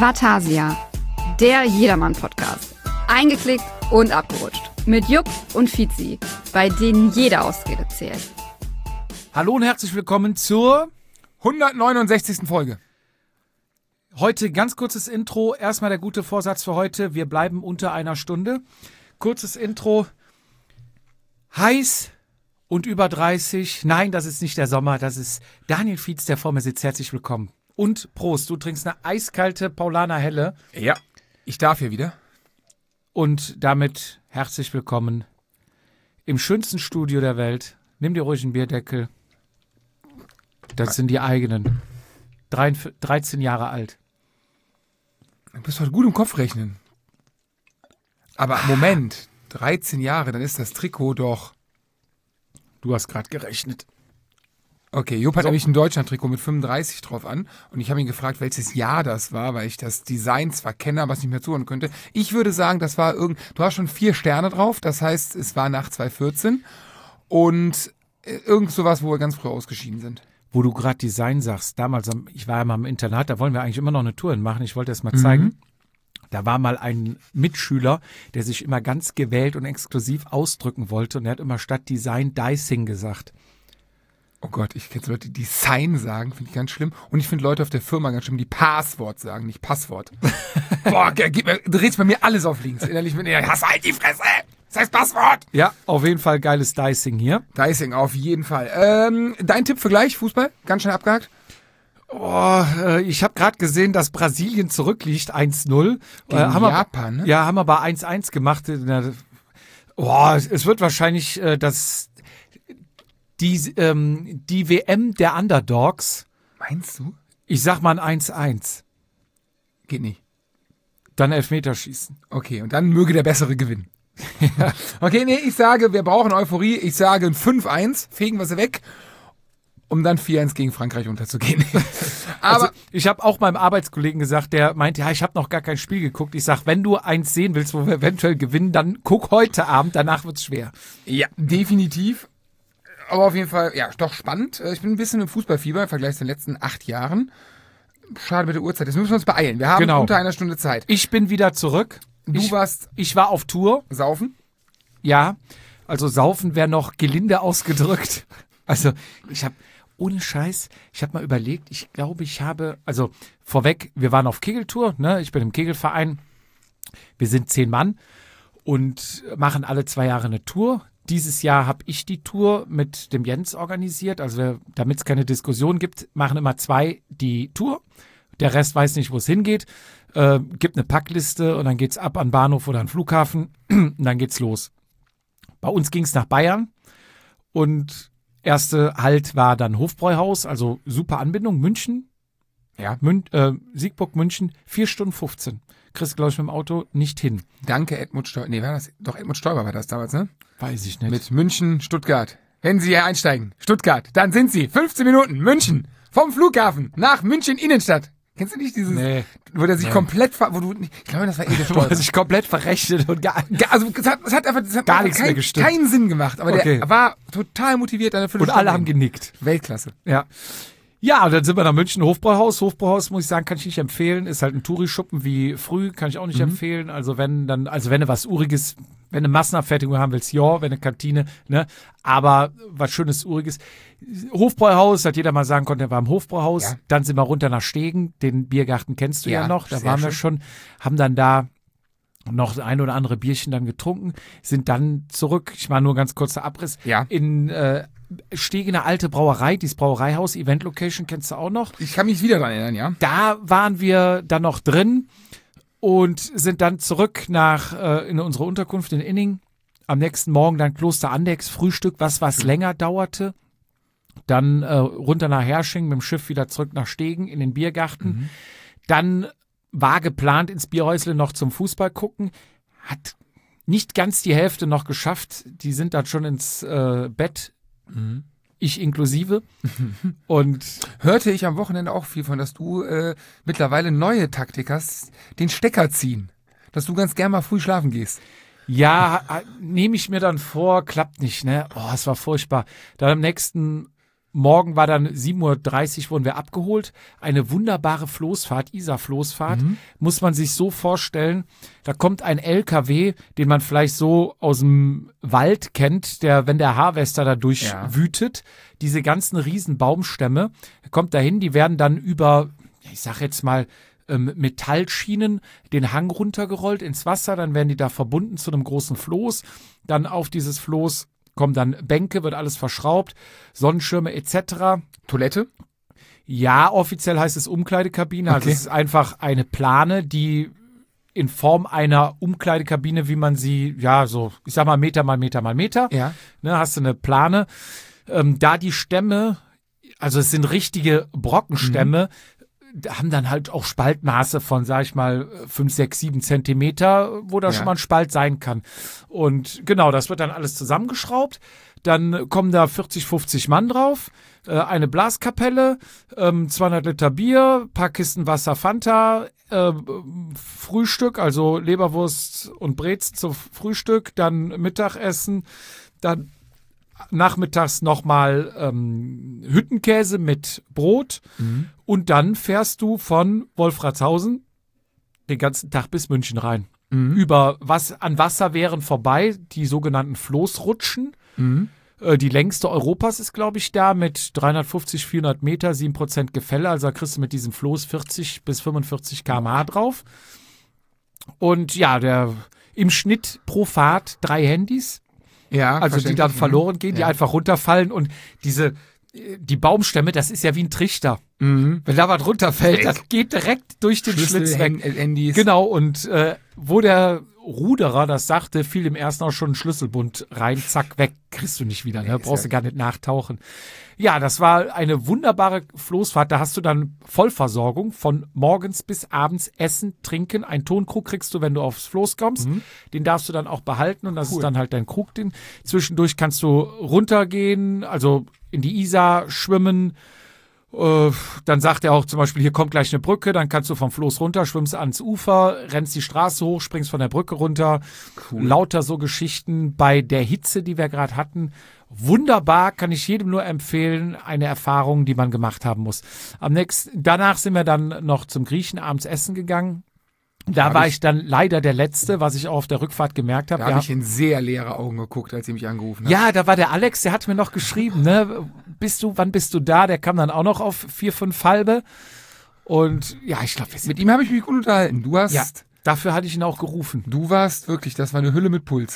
Vatasia, der Jedermann-Podcast. Eingeklickt und abgerutscht. Mit Jupp und Fizi, bei denen jede Ausrede zählt. Hallo und herzlich willkommen zur 169. Folge. Heute ganz kurzes Intro. Erstmal der gute Vorsatz für heute. Wir bleiben unter einer Stunde. Kurzes Intro. Heiß und über 30. Nein, das ist nicht der Sommer. Das ist Daniel Fietz, der vor mir sitzt. Herzlich willkommen. Und Prost. Du trinkst eine eiskalte Paulaner Helle. Ja, ich darf hier wieder. Und damit herzlich willkommen im schönsten Studio der Welt. Nimm dir ruhig einen Bierdeckel. Das sind die eigenen. 13 Jahre alt. Du bist heute gut im Kopf rechnen. Aber Moment, 13 Jahre, dann ist das Trikot doch... Du hast gerade gerechnet. Okay, Jupp hat nämlich ein Deutschland-Trikot mit 35 drauf an und ich habe ihn gefragt, welches Jahr das war, weil ich das Design zwar kenne, aber es nicht mehr zuhören könnte. Ich würde sagen, das war du hast schon 4 Sterne drauf, das heißt, es war nach 2014 und irgend sowas, wo wir ganz früh ausgeschieden sind. Wo du gerade Design sagst, damals, ich war ja mal im Internat, da wollen wir eigentlich immer noch eine Tour machen, ich wollte das mal zeigen. Da war mal ein Mitschüler, der sich immer ganz gewählt und exklusiv ausdrücken wollte und er hat immer statt Design Dicing gesagt. Oh Gott, ich kenne Leute, die Sign sagen, finde ich ganz schlimm. Und ich finde Leute auf der Firma ganz schlimm, die Passwort sagen, nicht Passwort. Boah, drehst bei mir alles auf links. Innerlich bin ich, hast halt die Fresse! Das heißt Passwort! Ja, auf jeden Fall geiles Dicing hier. Dicing, auf jeden Fall. Dein Tipp für gleich, Fußball? Ganz schnell abgehakt. Oh, ich habe gerade gesehen, dass Brasilien zurückliegt, 1-0. Gegen Japan, ne? Ja, haben aber 1-1 gemacht. Es wird wahrscheinlich die WM der Underdogs. Meinst du? Ich sag mal ein 1-1. Geht nicht. Dann Elfmeterschießen. Okay, und dann möge der Bessere gewinnen. Okay, nee, ich sage, wir brauchen Euphorie. Ich sage ein 5-1, fegen wir sie weg, um dann 4-1 gegen Frankreich unterzugehen. Aber also, ich habe auch meinem Arbeitskollegen gesagt, der meinte, ja, ich habe noch gar kein Spiel geguckt. Ich sag, wenn du eins sehen willst, wo wir eventuell gewinnen, dann guck heute Abend, danach wird's schwer. Ja, definitiv. Aber auf jeden Fall, ja, doch spannend. Ich bin ein bisschen im Fußballfieber im Vergleich zu den letzten 8 Jahren. Schade mit der Uhrzeit. Jetzt müssen wir uns beeilen. Wir haben unter einer Stunde Zeit. Ich bin wieder zurück. Ich war auf Tour. Saufen? Ja, also saufen wäre noch gelinde ausgedrückt. Also ich habe, ohne Scheiß, ich habe mal überlegt, ich glaube, also vorweg, wir waren auf Kegeltour, ne? Ich bin im Kegelverein. Wir sind 10 Mann und machen alle 2 Jahre eine Tour. Dieses Jahr habe ich die Tour mit dem Jens organisiert. Also damit es keine Diskussion gibt, machen immer 2 die Tour. Der Rest weiß nicht, wo es hingeht. Gibt eine Packliste und dann geht's ab an den Bahnhof oder an den Flughafen und dann geht's los. Bei uns ging's nach Bayern und erste Halt war dann Hofbräuhaus, also super Anbindung, München. Ja, Siegburg, München, 4 Stunden 15. Kriegst, glaube ich, mit dem Auto nicht hin. Danke, Edmund Stoiber. Nee, war das? Doch, Edmund Stoiber war das damals, ne? Weiß ich nicht. Mit München, Stuttgart. Wenn Sie hier einsteigen, Stuttgart, dann sind Sie 15 Minuten München vom Flughafen nach München Innenstadt. Kennst du nicht dieses, wo der sich komplett, ich glaube, das war der Stoiber. Wo er sich komplett verrechnet und also es hat einfach gar nichts mehr gestimmt. Keinen Sinn gemacht, aber der war total motiviert. Und alle haben genickt. Weltklasse. Ja. Ja, und dann sind wir nach München, Hofbräuhaus. Hofbräuhaus, muss ich sagen, kann ich nicht empfehlen. Ist halt ein Touri-Schuppen wie früh, kann ich auch nicht empfehlen. Also wenn du was Uriges, wenn du Massenabfertigung haben willst, ja, wenn eine Kantine, ne. Aber was Schönes, Uriges. Hofbräuhaus, hat jeder mal sagen konnte, er war im Hofbräuhaus. Ja. Dann sind wir runter nach Stegen. Den Biergarten kennst du ja noch. Da waren wir schon, haben dann da noch ein oder andere Bierchen dann getrunken, sind dann zurück. Ich mache nur ganz kurzer Abriss. Ja. In Stegen, eine alte Brauerei, dieses Brauereihaus, Event Location, kennst du auch noch? Ich kann mich wieder daran erinnern, ja. Da waren wir dann noch drin und sind dann zurück in unsere Unterkunft in Inning. Am nächsten Morgen dann Kloster Andechs, Frühstück, was länger dauerte. Dann runter nach Hersching, mit dem Schiff wieder zurück nach Stegen in den Biergarten. Dann war geplant, ins Bierhäusle noch zum Fußball gucken. Hat nicht ganz die Hälfte noch geschafft. Die sind dann schon ins Bett. Ich inklusive. Und hörte ich am Wochenende auch viel von, dass du mittlerweile neue Taktik hast, den Stecker ziehen. Dass du ganz gern mal früh schlafen gehst. Ja, nehme ich mir dann vor, klappt nicht, ne? Oh, es war furchtbar. Dann am nächsten morgen war dann 7:30 Uhr, wurden wir abgeholt. Eine wunderbare Floßfahrt, Isar-Floßfahrt, muss man sich so vorstellen. Da kommt ein LKW, den man vielleicht so aus dem Wald kennt, der, wenn der Harvester da durchwütet, diese ganzen riesen Baumstämme, kommt dahin, die werden dann über, ich sag jetzt mal, Metallschienen den Hang runtergerollt ins Wasser, dann werden die da verbunden zu einem großen Floß, dann auf dieses Floß kommen dann Bänke, wird alles verschraubt, Sonnenschirme etc. Toilette? Ja, offiziell heißt es Umkleidekabine, also es ist einfach eine Plane, die in Form einer Umkleidekabine, wie man sie, ja, so, ich sag mal Meter mal Meter mal Meter, ne, hast du eine Plane, da die Stämme, also es sind richtige Brockenstämme, haben dann halt auch Spaltmaße von, sag ich mal, 5, 6, 7 Zentimeter, wo da schon mal ein Spalt sein kann. Und genau, das wird dann alles zusammengeschraubt. Dann kommen da 40, 50 Mann drauf, eine Blaskapelle, 200 Liter Bier, paar Kisten Wasser, Fanta, Frühstück, also Leberwurst und Brezen zum Frühstück, dann Mittagessen, dann nachmittags nochmal Hüttenkäse mit Brot und dann fährst du von Wolfratshausen den ganzen Tag bis München rein. Über an Wasserwehren vorbei, die sogenannten Floßrutschen. Die längste Europas ist, glaube ich, da mit 350, 400 Meter, 7% Gefälle. Also da kriegst du mit diesem Floß 40 bis 45 km/h drauf. Und ja, im Schnitt pro Fahrt 3 Handys. Ja, also die dann verloren gehen, die einfach runterfallen und die Baumstämme, das ist ja wie ein Trichter. Wenn da was runterfällt, das geht direkt durch den Schlitz weg. Handys. Genau, und wo der Ruderer das sagte, fiel im ersten auch schon ein Schlüsselbund rein, zack, weg, kriegst du nicht wieder, ne? Brauchst du gar nicht nachtauchen. Ja, das war eine wunderbare Floßfahrt, da hast du dann Vollversorgung von morgens bis abends Essen, Trinken, ein Tonkrug kriegst du, wenn du aufs Floß kommst, den darfst du dann auch behalten und das ist dann halt dein Krug. Zwischendurch kannst du runtergehen, also in die Isar schwimmen. Dann sagt er auch zum Beispiel, hier kommt gleich eine Brücke, dann kannst du vom Floß runter, schwimmst ans Ufer, rennst die Straße hoch, springst von der Brücke runter. Cool. Lauter so Geschichten bei der Hitze, die wir gerade hatten. Wunderbar, kann ich jedem nur empfehlen, eine Erfahrung, die man gemacht haben muss. Danach sind wir dann noch zum Griechen abends essen gegangen. Da war ich dann leider der Letzte, was ich auch auf der Rückfahrt gemerkt habe. Da habe ich in sehr leere Augen geguckt, als sie mich angerufen hat. Ja, da war der Alex, der hat mir noch geschrieben, ne, wann bist du da? Der kam dann auch noch auf 4, 5 halbe. Und ja, ich glaube, mit ihm habe ich mich gut unterhalten. Dafür hatte ich ihn auch gerufen. Du warst wirklich, das war eine Hülle mit Puls.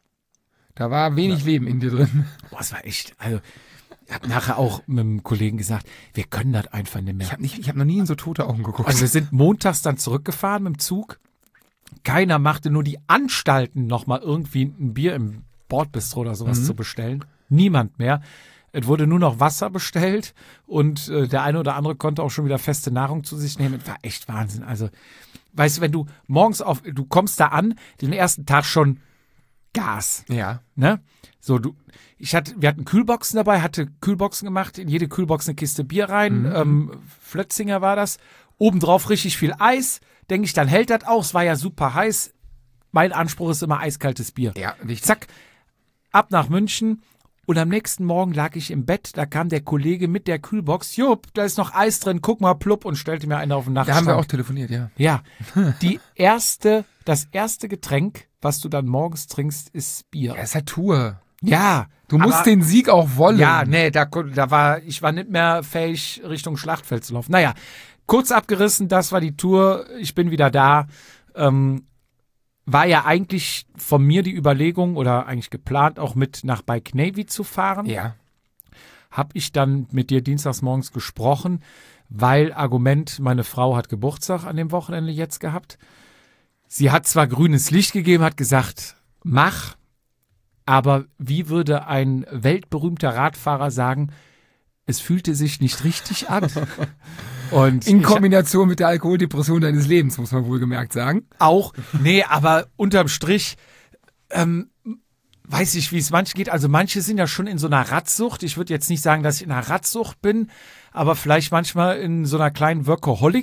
Da war wenig Leben in dir drin. Boah, es war echt, also ich habe nachher auch mit einem Kollegen gesagt, wir können das einfach nicht mehr. Ich hab noch nie in so tote Augen geguckt. Also wir sind montags dann zurückgefahren mit dem Zug. Keiner machte nur die Anstalten, nochmal irgendwie ein Bier im Bordbistro oder sowas zu bestellen. Niemand mehr. Es wurde nur noch Wasser bestellt und der eine oder andere konnte auch schon wieder feste Nahrung zu sich nehmen. Es war echt Wahnsinn. Also, weißt du, wenn du morgens du kommst da an, den ersten Tag schon Gas. Ja. Ne? So, wir hatten Kühlboxen dabei, hatte Kühlboxen gemacht, in jede Kühlbox eine Kiste Bier rein, Flötzinger war das, obendrauf richtig viel Eis, denke ich, dann hält das auch, es war ja super heiß, mein Anspruch ist immer eiskaltes Bier. Ja, wichtig. Zack, ab nach München und am nächsten Morgen lag ich im Bett, da kam der Kollege mit der Kühlbox, Jupp, da ist noch Eis drin, guck mal, plupp, und stellte mir einen auf den Nachtschrank. Da haben wir auch telefoniert, ja. Ja, das erste Getränk, was du dann morgens trinkst, ist Bier. Ja, ist halt Tour. Ja. Du musst den Sieg auch wollen. Ja, nee, ich war nicht mehr fähig, Richtung Schlachtfeld zu laufen. Naja, kurz abgerissen, das war die Tour, ich bin wieder da. War ja eigentlich von mir die Überlegung oder eigentlich geplant, auch mit nach Bike Navy zu fahren. Ja. Hab ich dann mit dir dienstags morgens gesprochen, weil Argument, meine Frau hat Geburtstag an dem Wochenende jetzt gehabt. Sie hat zwar grünes Licht gegeben, hat gesagt, mach, aber wie würde ein weltberühmter Radfahrer sagen, es fühlte sich nicht richtig an. Und in Kombination mit der Alkoholdepression deines Lebens, muss man wohlgemerkt sagen. Auch, nee, aber unterm Strich, weiß ich, wie es manchen geht. Also manche sind ja schon in so einer Radsucht. Ich würde jetzt nicht sagen, dass ich in einer Radsucht bin, aber vielleicht manchmal in so einer kleinen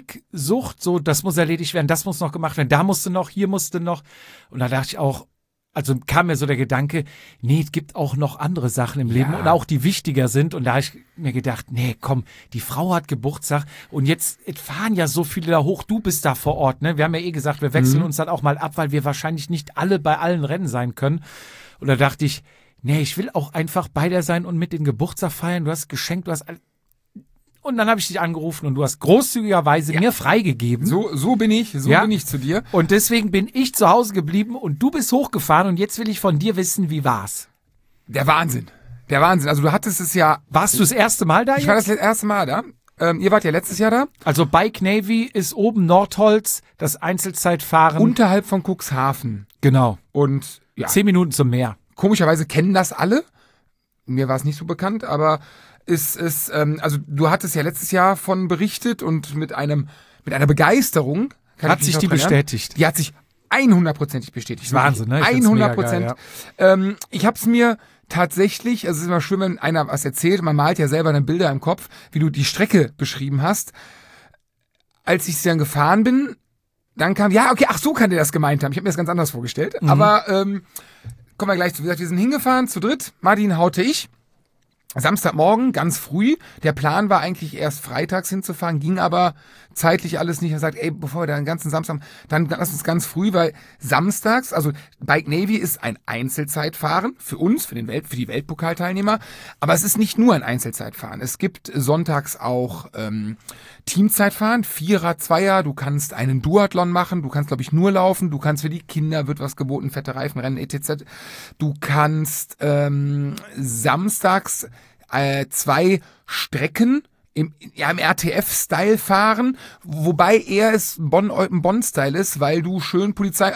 Workaholic-Sucht. So, das muss erledigt werden, das muss noch gemacht werden, da musste noch, hier musste noch. Und da dachte ich auch, also kam mir so der Gedanke, nee, es gibt auch noch andere Sachen im Leben und auch die wichtiger sind. Und da habe ich mir gedacht, nee, komm, die Frau hat Geburtstag und jetzt fahren ja so viele da hoch, du bist da vor Ort, ne? Wir haben ja gesagt, wir wechseln uns dann auch mal ab, weil wir wahrscheinlich nicht alle bei allen Rennen sein können. Und da dachte ich, nee, ich will auch einfach bei dir sein und mit den Geburtstag feiern. Du hast geschenkt, und dann habe ich dich angerufen und du hast großzügigerweise mir freigegeben. So bin ich zu dir. Und deswegen bin ich zu Hause geblieben und du bist hochgefahren und jetzt will ich von dir wissen, wie war's? Der Wahnsinn. Also du hattest es ja... Warst du das erste Mal da Ich war das erste Mal da. Ihr wart ja letztes Jahr da. Also Bike Navy ist oben Nordholz, das Einzelzeitfahren. Unterhalb von Cuxhaven. Genau. Und 10 Minuten zum Meer. Komischerweise kennen das alle. Mir war es nicht so bekannt, aber... also du hattest ja letztes Jahr von berichtet und mit einer Begeisterung. Hat sich die bestätigt? Die hat sich 100%ig bestätigt. Wahnsinn, ne? 100%. Ich habe es mir tatsächlich, also es ist immer schön, wenn einer was erzählt, man malt ja selber dann Bilder im Kopf, wie du die Strecke beschrieben hast. Als ich dann gefahren bin, dann kam, so kann der das gemeint haben. Ich habe mir das ganz anders vorgestellt. Aber kommen wir gleich zu. Wie gesagt, wir sind hingefahren zu dritt. Martin, Haute, ich. Samstagmorgen, ganz früh. Der Plan war eigentlich erst freitags hinzufahren, ging aber zeitlich alles nicht. Er sagt, bevor wir da den ganzen Samstag, dann lass uns ganz früh, weil samstags, also Bike Navy ist ein Einzelzeitfahren für uns, für die Weltpokalteilnehmer. Aber es ist nicht nur ein Einzelzeitfahren. Es gibt sonntags auch Teamzeitfahren, Vierer, Zweier. Du kannst einen Duathlon machen. Du kannst, glaube ich, nur laufen. Du kannst für die Kinder wird was geboten, fette Reifenrennen, etc. Du kannst samstags 2 Strecken im RTF-Style fahren, wobei es ein Bonn-Style ist, weil du schön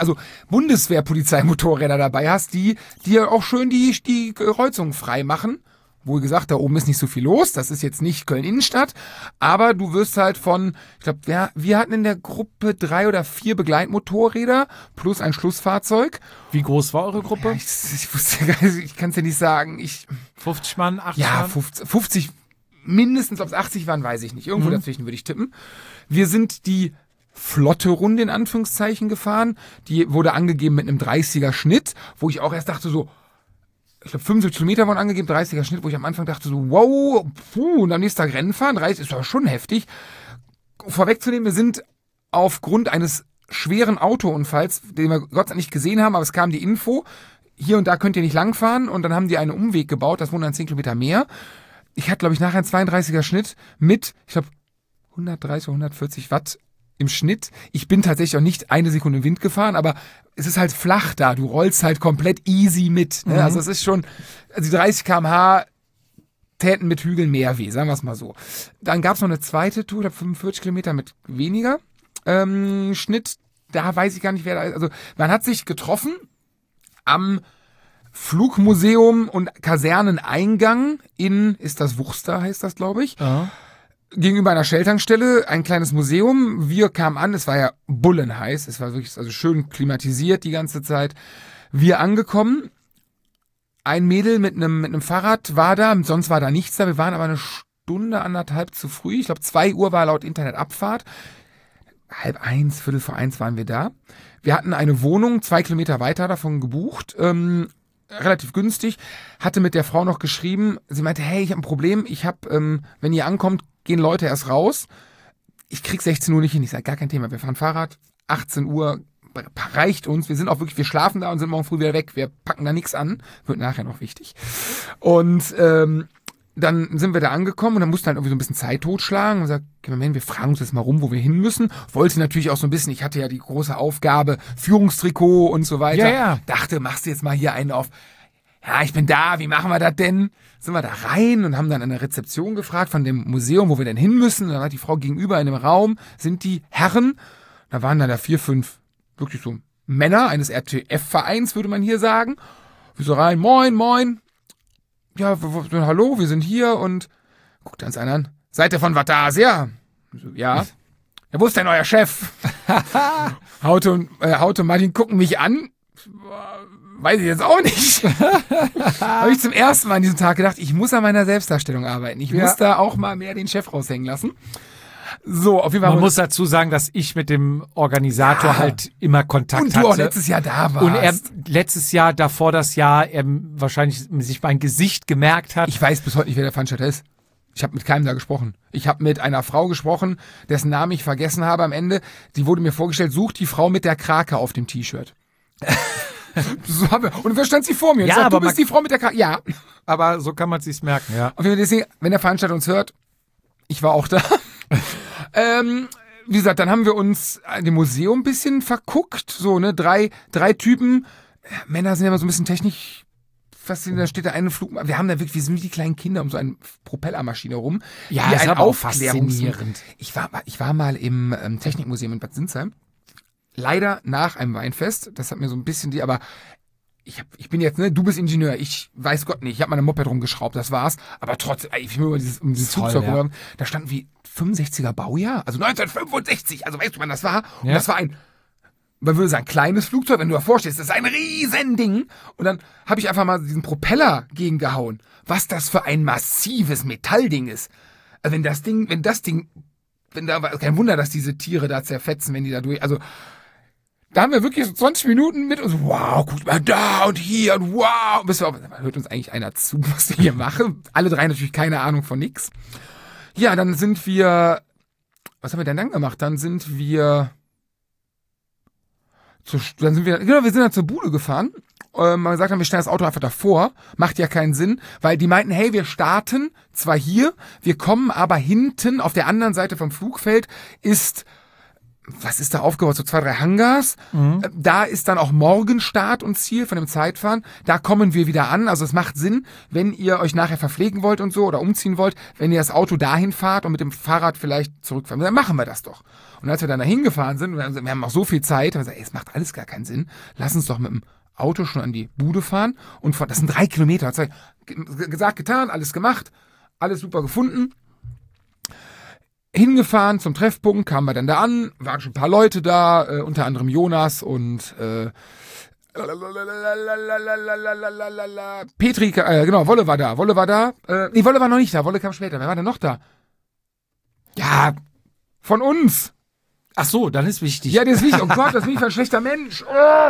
Bundeswehr-Polizeimotorräder dabei hast, die dir auch schön die Kreuzung frei machen. Wohl gesagt, da oben ist nicht so viel los, das ist jetzt nicht Köln-Innenstadt, aber du wirst halt ich glaube, wir hatten in der Gruppe 3 oder 4 Begleitmotorräder plus ein Schlussfahrzeug. Wie groß war eure Gruppe? Ja, ich wusste gar nicht, ich kann es dir nicht sagen. 50 Mann, 80 Mann? Ja, 50, mindestens, ob es 80 waren, weiß ich nicht. Irgendwo dazwischen würde ich tippen. Wir sind die flotte Runde in Anführungszeichen gefahren. Die wurde angegeben mit einem 30er Schnitt, wo ich auch erst dachte so, ich glaube 75 Kilometer wurden angegeben, 30er Schnitt, wo ich am Anfang dachte so, wow, und am nächsten Tag Rennen fahren, 30 ist doch schon heftig. Vorwegzunehmen, wir sind aufgrund eines schweren Autounfalls, den wir Gott sei Dank nicht gesehen haben, aber es kam die Info, hier und da könnt ihr nicht langfahren und dann haben die einen Umweg gebaut, das wurden dann 10 Kilometer mehr. Ich hatte, glaube ich, nachher einen 32er Schnitt mit, ich glaube, 130, 140 Watt im Schnitt. Ich bin tatsächlich auch nicht eine Sekunde im Wind gefahren, aber es ist halt flach da. Du rollst halt komplett easy mit. Ne? Also es ist schon, also die 30 km/h täten mit Hügeln mehr weh, sagen wir es mal so. Dann gab es noch eine zweite Tour, ich glaube 45 Kilometer mit weniger Schnitt. Da weiß ich gar nicht, wer da ist. Also man hat sich getroffen am Flugmuseum und Kaserneneingang ist das Wuchster, heißt das, glaube ich. Ja. Gegenüber einer Shell-Tankstelle, ein kleines Museum. Wir kamen an, es war ja bullenheiß, es war wirklich schön klimatisiert die ganze Zeit. Wir angekommen, ein Mädel mit einem Fahrrad war da, sonst war da nichts da. Wir waren aber 1 Stunde, 1,5 zu früh. Ich glaube 2 Uhr war laut Internet Abfahrt. 12:30, 12:45 waren wir da. Wir hatten eine Wohnung 2 Kilometer weiter davon gebucht, relativ günstig. Hatte mit der Frau noch geschrieben, sie meinte, hey, ich habe ein Problem, wenn ihr ankommt, gehen Leute erst raus. Ich krieg 16 Uhr nicht hin. Ich sage, gar kein Thema, wir fahren Fahrrad, 18 Uhr reicht uns. Wir sind auch wirklich, wir schlafen da und sind morgen früh wieder weg. Wir packen da nichts an. Wird nachher noch wichtig. Und dann sind wir da angekommen und dann mussten halt irgendwie so ein bisschen Zeit totschlagen und gesagt, Moment, wir fragen uns jetzt mal rum, wo wir hin müssen. Wollte natürlich auch so ein bisschen, ich hatte ja die große Aufgabe, Führungstrikot und so weiter. Ja. Dachte, machst du jetzt mal hier einen auf, ja, ich bin da, wie machen wir das denn? Sind wir da rein und haben dann an der Rezeption gefragt von dem Museum, wo wir denn hin müssen. Und dann hat die Frau gegenüber in dem Raum, sind die Herren, da waren dann da 4, 5, wirklich so Männer eines RTF-Vereins, würde man hier sagen. Wir so rein, moin. Ja, hallo, wir sind hier und guckt uns einer an. Seid ihr von Vatasia? So, ja. Ja, wo ist denn euer Chef? Haute und Martin gucken mich an. Weiß ich jetzt auch nicht. Habe ich zum ersten Mal an diesem Tag gedacht, ich muss an meiner Selbstdarstellung arbeiten. Ich muss da auch mal mehr den Chef raushängen lassen. So, auf jeden Fall. Man muss dazu sagen, dass ich mit dem Organisator halt immer Kontakt hatte. Und du auch letztes Jahr da warst. Und er letztes Jahr, davor das Jahr, er wahrscheinlich sich mein Gesicht gemerkt hat. Ich weiß bis heute nicht, wer der Veranstalter ist. Ich habe mit keinem da gesprochen. Ich habe mit einer Frau gesprochen, dessen Namen ich vergessen habe am Ende. Die wurde mir vorgestellt, sucht die Frau mit der Krake auf dem T-Shirt. So haben wir. Und dann stand sie vor mir und sagt, du bist die Frau mit der Krake. Ja. Aber so kann man es sich merken, ja. Auf jeden Fall, deswegen, wenn der Veranstalter uns hört, ich war auch da. Wie gesagt, dann haben wir uns in dem Museum ein bisschen verguckt. So, ne, drei Typen. Männer sind ja immer so ein bisschen technisch faszinierend. Da steht da eine Flug. Wir sind wie die kleinen Kinder um so eine Propellermaschine rum. Ja, das ist aber auch faszinierend. Ich war mal im Technikmuseum in Bad Sinzheim. Leider nach einem Weinfest. Das hat mir so ein bisschen aber ich bin jetzt, ne, du bist Ingenieur, ich weiß Gott nicht, ich habe meine Moped rumgeschraubt, das war's, aber trotzdem, ich will über dieses Flugzeug rum, da stand wie 65er Baujahr, also 1965, also weißt du, wann das war? Und das war man würde sagen, kleines Flugzeug, wenn du davor stehst, das ist ein riesen Ding. Und dann habe ich einfach mal diesen Propeller gegengehauen, was das für ein massives Metallding ist. Also kein Wunder, dass diese Tiere da zerfetzen, wenn die da durch, also da haben wir wirklich so 20 Minuten mit uns, wow, guck mal da und hier und wow. Hört uns eigentlich einer zu, was wir hier machen? Alle drei natürlich keine Ahnung von nix. Ja, dann sind wir, was haben wir denn dann gemacht? Wir sind dann zur Bude gefahren. Man gesagt haben, wir stellen das Auto einfach davor. Macht ja keinen Sinn, weil die meinten, hey, wir starten zwar hier, wir kommen aber hinten auf der anderen Seite vom Flugfeld was ist da aufgebaut? So 2, 3 Hangars. Mhm. Da ist dann auch morgen Start und Ziel von dem Zeitfahren. Da kommen wir wieder an. Also es macht Sinn, wenn ihr euch nachher verpflegen wollt und so oder umziehen wollt, wenn ihr das Auto dahin fahrt und mit dem Fahrrad vielleicht zurückfahren. Dann machen wir das doch. Und als wir dann dahin gefahren sind, wir haben auch so viel Zeit, haben wir gesagt, es macht alles gar keinen Sinn. Lass uns doch mit dem Auto schon an die Bude fahren. Und das sind 3 Kilometer. Gesagt, getan, alles gemacht, alles super gefunden. Hingefahren zum Treffpunkt, kamen wir dann da an, waren schon ein paar Leute da, unter anderem Jonas und Petri, genau, Wolle war da. Wolle war noch nicht da, Wolle kam später. Wer war denn noch da? Ja, von uns. Ach so, dann ist wichtig. Ja, das ist wichtig. Oh Gott, das bin ich für ein schlechter Mensch.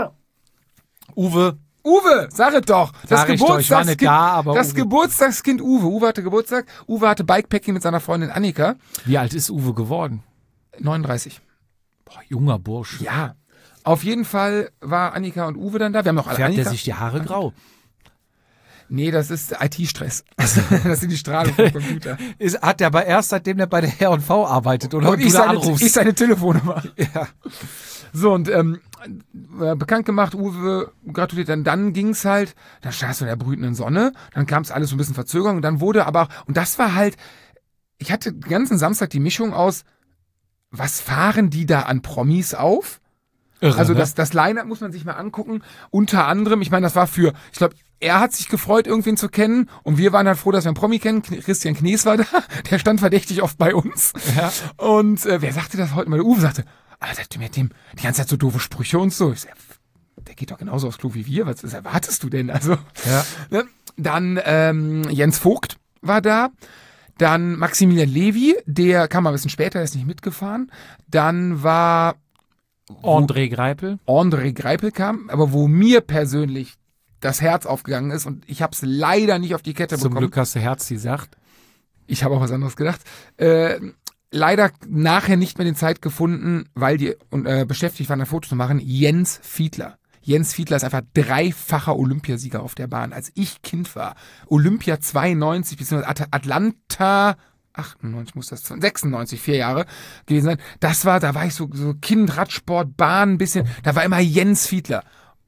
Uwe, sag es doch. Das Geburtstagskind Uwe. Uwe hatte Geburtstag. Uwe hatte Bikepacking mit seiner Freundin Annika. Wie alt ist Uwe geworden? 39. Boah, junger Bursch. Ja. Auf jeden Fall war Annika und Uwe dann da. Wir haben noch alle Färbt der sich die Haare grau? Nee, das ist IT-Stress. Das sind die Strahlung vom Computer. Hat der aber erst, seitdem der bei der R&V arbeitet, oder? Und ich seine Telefonnummer. Ja. So, und bekannt gemacht, Uwe gratuliert, dann ging's halt, dann standst du in der brütenden Sonne, dann kam es alles so ein bisschen Verzögerung und dann wurde aber, und das war halt, ich hatte den ganzen Samstag die Mischung aus, was fahren die da an Promis auf? Irre, also ne? das Line-Up muss man sich mal angucken, unter anderem, ich meine, das war ich glaube, er hat sich gefreut, irgendwen zu kennen und wir waren halt froh, dass wir einen Promi kennen. Christian Knees war da, der stand verdächtig oft bei uns. Ja. Und wer sagte das heute mal? Der Uwe sagte, aber der hat mit dem die ganze Zeit so doofe Sprüche und so. Ich sag, der geht doch genauso aufs Klo wie wir. Was erwartest du denn? Also, ja. Ne? Dann Jens Vogt war da. Dann Maximilian Levy, der kam mal ein bisschen später, der ist nicht mitgefahren. Dann war André Greipel kam, aber wo mir persönlich das Herz aufgegangen ist und ich habe es leider nicht auf die Kette bekommen. Zum Glück hast du Herz gesagt. Ich habe auch was anderes gedacht. Leider nachher nicht mehr die Zeit gefunden, weil die beschäftigt waren, ein Foto zu machen. Jens Fiedler. Jens Fiedler ist einfach 3-facher Olympiasieger auf der Bahn. Als ich Kind war, Olympia 92 bzw. Atlanta 98 muss das 96, 4 Jahre gewesen sein. Da war ich so Kind, Radsport, Bahn ein bisschen. Da war immer Jens Fiedler.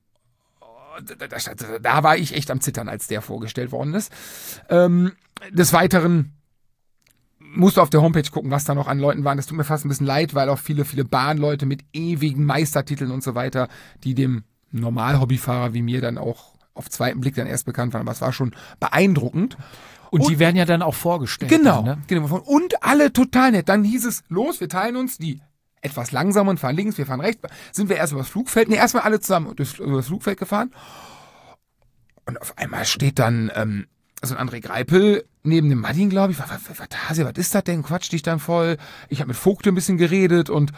Da war ich echt am Zittern, als der vorgestellt worden ist. Des Weiteren musst du auf der Homepage gucken, was da noch an Leuten waren. Das tut mir fast ein bisschen leid, weil auch viele, viele Bahnleute mit ewigen Meistertiteln und so weiter, die dem Normal-Hobbyfahrer wie mir dann auch auf zweiten Blick dann erst bekannt waren. Aber es war schon beeindruckend. Und die werden ja dann auch vorgestellt. Genau, dann, ne? Genau. Und alle total nett. Dann hieß es, los, wir teilen uns, die etwas langsamer und fahren links, wir fahren rechts. Sind wir erst übers Flugfeld? Nee, erstmal alle zusammen übers Flugfeld gefahren. Und auf einmal steht dann so ein André Greipel neben dem Martin, glaube ich, was ist das denn? Quatsch dich dann voll. Ich habe mit Vogt ein bisschen geredet und